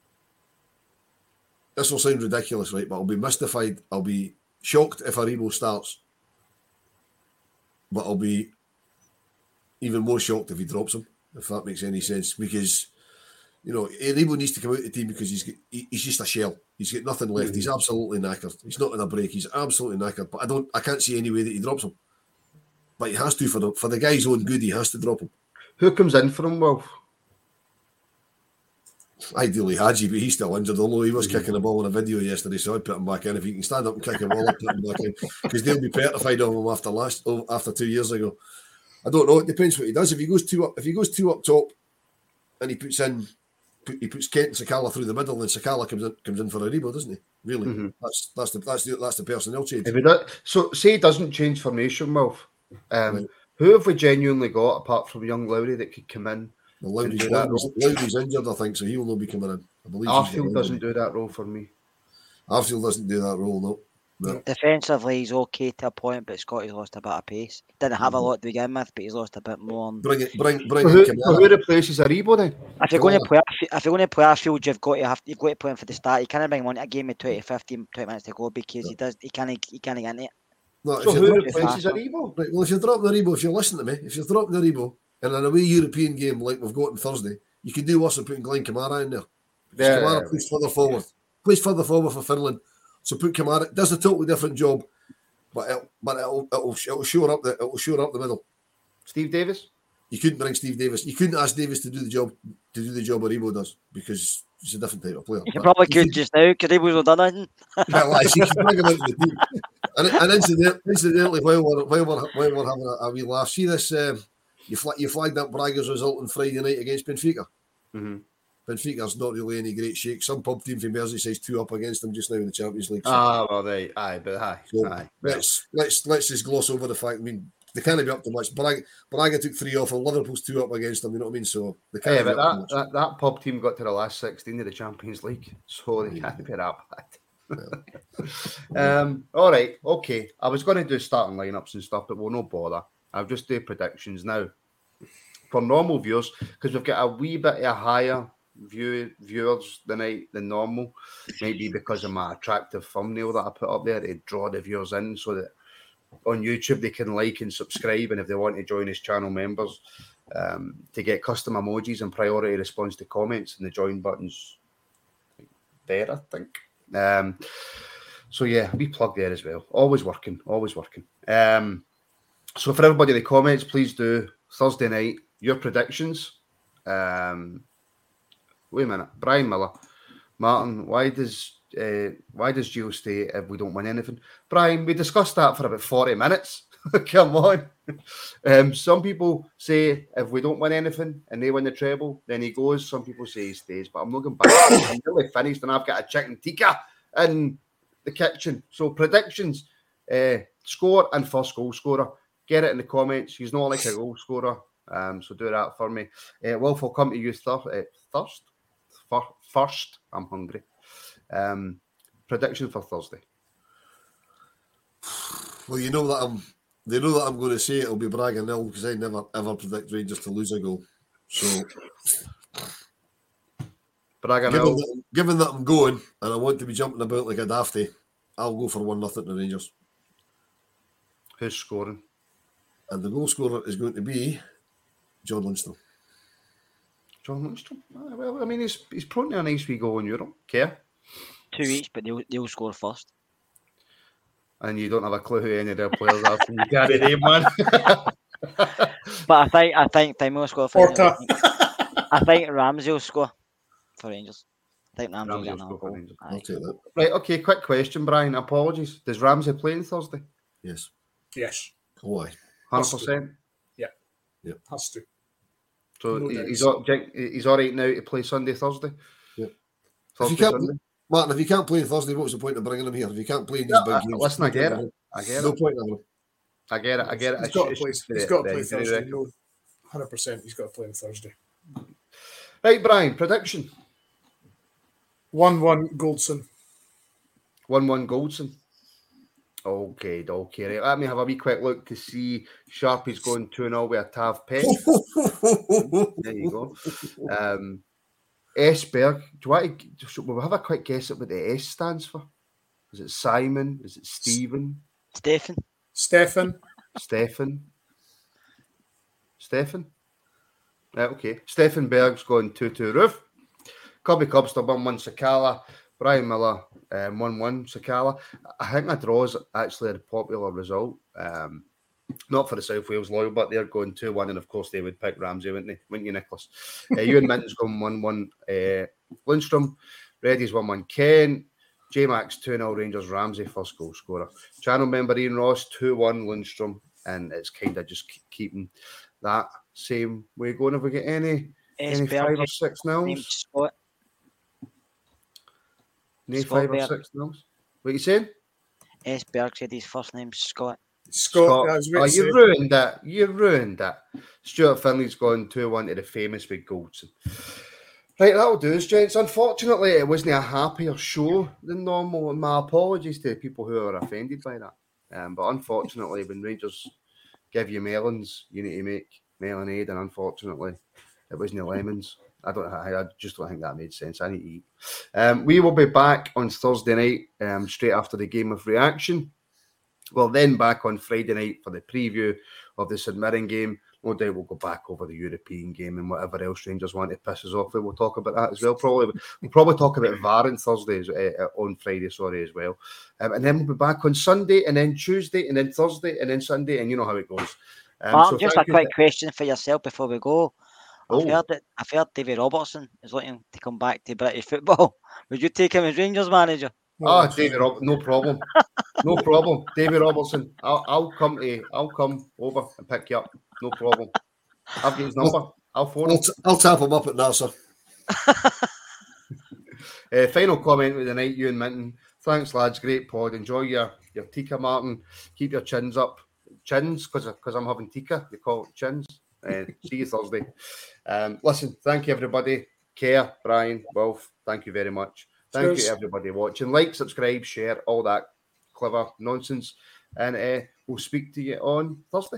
This will sound ridiculous, right? But I'll be mystified. I'll be shocked if Aribo starts, but I'll be even more shocked if he drops him, if that makes any sense. Because, you know, Aribo needs to come out of the team because he's he, he's just a shell. He's got nothing left. Mm-hmm. He's absolutely knackered. He's not in a break. He's absolutely knackered. But I don't, I can't see any way that he drops him. But he has to for the for the guy's own good. He has to drop him. Who comes in for him, Wolf? Ideally Hadji, but he's still injured. Although he was mm-hmm. kicking the ball in a video yesterday, so I'd put him back in. If he can stand up and kick a ball, I'd put him back in because they'll be petrified of him after last oh, after two years ago. I don't know. It depends what he does. If he goes two up, if he goes two up top, and he puts in, put, he puts Kent and Sakala through the middle, then Sakala comes in, comes in for Aribo, doesn't he? Really, mm-hmm. that's that's the that's the that's the personnel change. If he does, so say he doesn't change formation, Wolf. Um, right. Who have we genuinely got apart from young Lowry that could come in? Well, Lowry's, Lowry's, Lowry's injured, I think, so he will not be coming in. I believe Arfield doesn't do that role for me. Arfield doesn't do that role, no. no. Defensively, he's okay to a point, but Scotty's lost a bit of pace. Didn't have mm-hmm. a lot to begin with, but he's lost a bit more. Bring it, bring, bring. So who, so who replaces Aribo then? If you're going to play, if you're going to play Arfield, you've got to have, you've got to play him for the start. You can't bring him on a game with twenty, fifteen, twenty minutes to go because yeah. he does, he can't, he can't get in it. No, so who replaces Aribo? Right, well, if you're dropping Aribo, if you're listening to me, if you're dropping Aribo in an away European game like we've got on Thursday, you can do worse than putting Glenn Kamara in there. Yeah, Kamara yeah, plays further forward. Plays further forward for Finland. So put Kamara, does a totally different job, but it'll, but it'll, it'll, it'll shore up the it'll shore up the middle. Steve Davis? You couldn't bring Steve Davis. You couldn't ask Davis to do the job to do the job Aribo does because he's a different type of player. You probably could just now because Aribo's not done anything. Well, like, you can bring him into the team. And, and incidentally, incidentally, while we're while we're, while we're having a, a wee laugh, see this. Um, you flag you flagged up Braga's result on Friday night against Benfica. Mm-hmm. Benfica's not really any great shake. Some pub team from Merseyside's two up against them just now in the Champions League. So. Ah, well, they, aye, but aye, so aye. Let's let's let's just gloss over the fact. I mean, they can't be up to much. Braga, Braga took three off, and Liverpool's two up against them. You know what I mean? So they can't. Yeah, but that, that that pub team got to the last sixteen of the Champions League, so they can't be that bad. Yeah. um. All right. Okay. I was going to do starting lineups and stuff, but we'll no bother. I'll just do predictions now for normal viewers because we've got a wee bit of a higher view viewers tonight than normal. Maybe because of my attractive thumbnail that I put up there to draw the viewers in, so that on YouTube they can like and subscribe, and if they want to join as channel members, um, to get custom emojis and priority response to comments, and the join buttons there, I think. Um, so yeah, we plug there as well. Always working, always working. Um, so for everybody in the comments, please do Thursday night your predictions. Um, wait a minute, Brian Miller, Martin, why does uh, why does Gio stay if we don't win anything? Brian, we discussed that for about forty minutes. Come on. Um, some people say if we don't win anything and they win the treble, then he goes. Some people say he stays, but I'm not going back. I'm nearly finished and I've got a chicken tikka in the kitchen. So predictions, uh, score and first goal scorer. Get it in the comments. He's not like a goal scorer, um, so do that for me. Uh, Wolf, will come to you thir- uh, thirst. First, I'm hungry. Um, prediction for Thursday. Well, you know that I'm. They know that I'm going to say it'll be Braga nil because I never ever predict Rangers to lose a goal. So, Braga given nil. That, given that I'm going and I want to be jumping about like a dafty, I'll go for one nothing to Rangers. Who's scoring? And the goal scorer is going to be John Lundstrom. John Lundstrom. Ah, well, I mean, he's he's prone to a nice wee goal in Europe. Care? Two each, but they'll they'll score first. And you don't have a clue who any of their players are. So you can't name one. But I think I think Timmy will score for Rangers. I think Ramsey will score for Rangers. I think Ramsey will get another goal. I'll take that. Right. Okay. Quick question, Brian. Apologies. Does Ramsey play on Thursday? Yes. Yes. Why? Hundred percent. Yeah. Yeah. Has to. So no he's all, he's all right now to play Sunday, Thursday. Yeah. Thursday, if you can't, Sunday. Martin, if you can't play Thursday, what's the point of bringing him here? If you can't play in these Yeah, big I- games, listen, I get it. I get no it. point in him. I get it. I get it. He's I got to should- play. should He's do got it to play then. Thursday. No, hundred percent he's got to play on Thursday. Right, Brian, prediction. one one Goldson. one one Goldson. Okay, okay. Right, let me have a wee quick look to see Sharpie's going two nil with a Tav Peck. There you go. Um, Esberg. Do you want to we'll have a quick guess at what the S stands for? Is it Simon? Is it Stephen? Stefan. Stefan. Stefan. Stefan. Right, okay. Stefan Berg's going two two Roof. Cubby Cubster one one Sakala. Brian Miller um, one one Sakala. I think a draw is actually a popular result. Um, not for the South Wales loyal, but they're going two one, and of course they would pick Ramsey, wouldn't they? Wouldn't you, Nicholas? uh, Ewan Minton's going one one uh, Lundstrom. Reddy's one one Ken. J-Max two nil Rangers. Ramsey first goal scorer. Channel member Ian Ross two one Lundstrom, and it's kind of just keeping that same way going. Have we got any, any five or six nils? No five or six nils. What are you saying? S. Berg said his first name's Scott. Scott. Scott. Oh, you ruined that. You ruined that. Stuart Finley's gone two one to the famous big Goldson. Right, that'll do us, gents. Unfortunately, it wasn't a happier show than normal. And my apologies to people who are offended by that. Um, but unfortunately, when Rangers give you melons, you need to make melonade, and unfortunately, it wasn't lemons. I don't. I just don't think that made sense. I need to eat. Um, we will be back on Thursday night, um, straight after the game of reaction. We'll then back on Friday night for the preview of the St Mirren game. No doubt we'll go back over the European game and whatever else Rangers want to piss us off with. We'll talk about that as well. Probably we'll probably talk about V A R on Thursday, uh, on Friday, sorry, as well. Um, and then we'll be back on Sunday, and then Tuesday, and then Thursday, and then Sunday, and you know how it goes. Um, Martin, so just a quick you. question for yourself before we go. I've, Oh. heard that, I've heard David Robertson is looking to come back to British football. Would you take him as Rangers manager? Ah, David, Rob- no problem, no problem. David Robertson, I'll, I'll come to, I'll come over and pick you up. No problem. I've got his number. I'll phone him. I'll, t- I'll tap him up at Nasser. uh, final comment with the night, Ewan Minton. Thanks, lads. Great pod. Enjoy your your tikka, Martin. Keep your chins up. Chins, because because I'm having tikka. You call it chins. Uh, see you Thursday. Um, listen, thank you, everybody. Care, Brian, Wolf, thank you very much. Thank Cheers. you, everybody watching. Like, subscribe, share, all that clever nonsense. And uh, we'll speak to you on Thursday.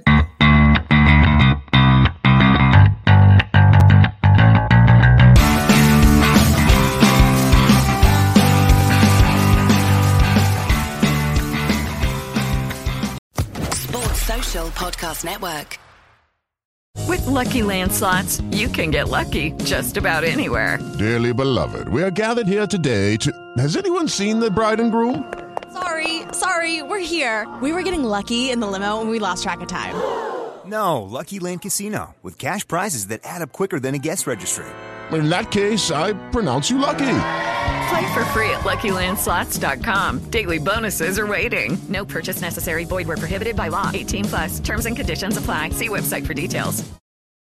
Sports Social Podcast Network. With Lucky Land Slots, you can get lucky just about anywhere. Dearly beloved, we are gathered here today to... Has anyone seen the bride and groom? Sorry, sorry, we're here. We were getting lucky in the limo and we lost track of time. No, Lucky Land Casino, with cash prizes that add up quicker than a guest registry. In that case, I pronounce you lucky. Play for free at Lucky Land Slots dot com. Daily bonuses are waiting. No purchase necessary. Void where prohibited by law. eighteen plus. Terms and conditions apply. See website for details.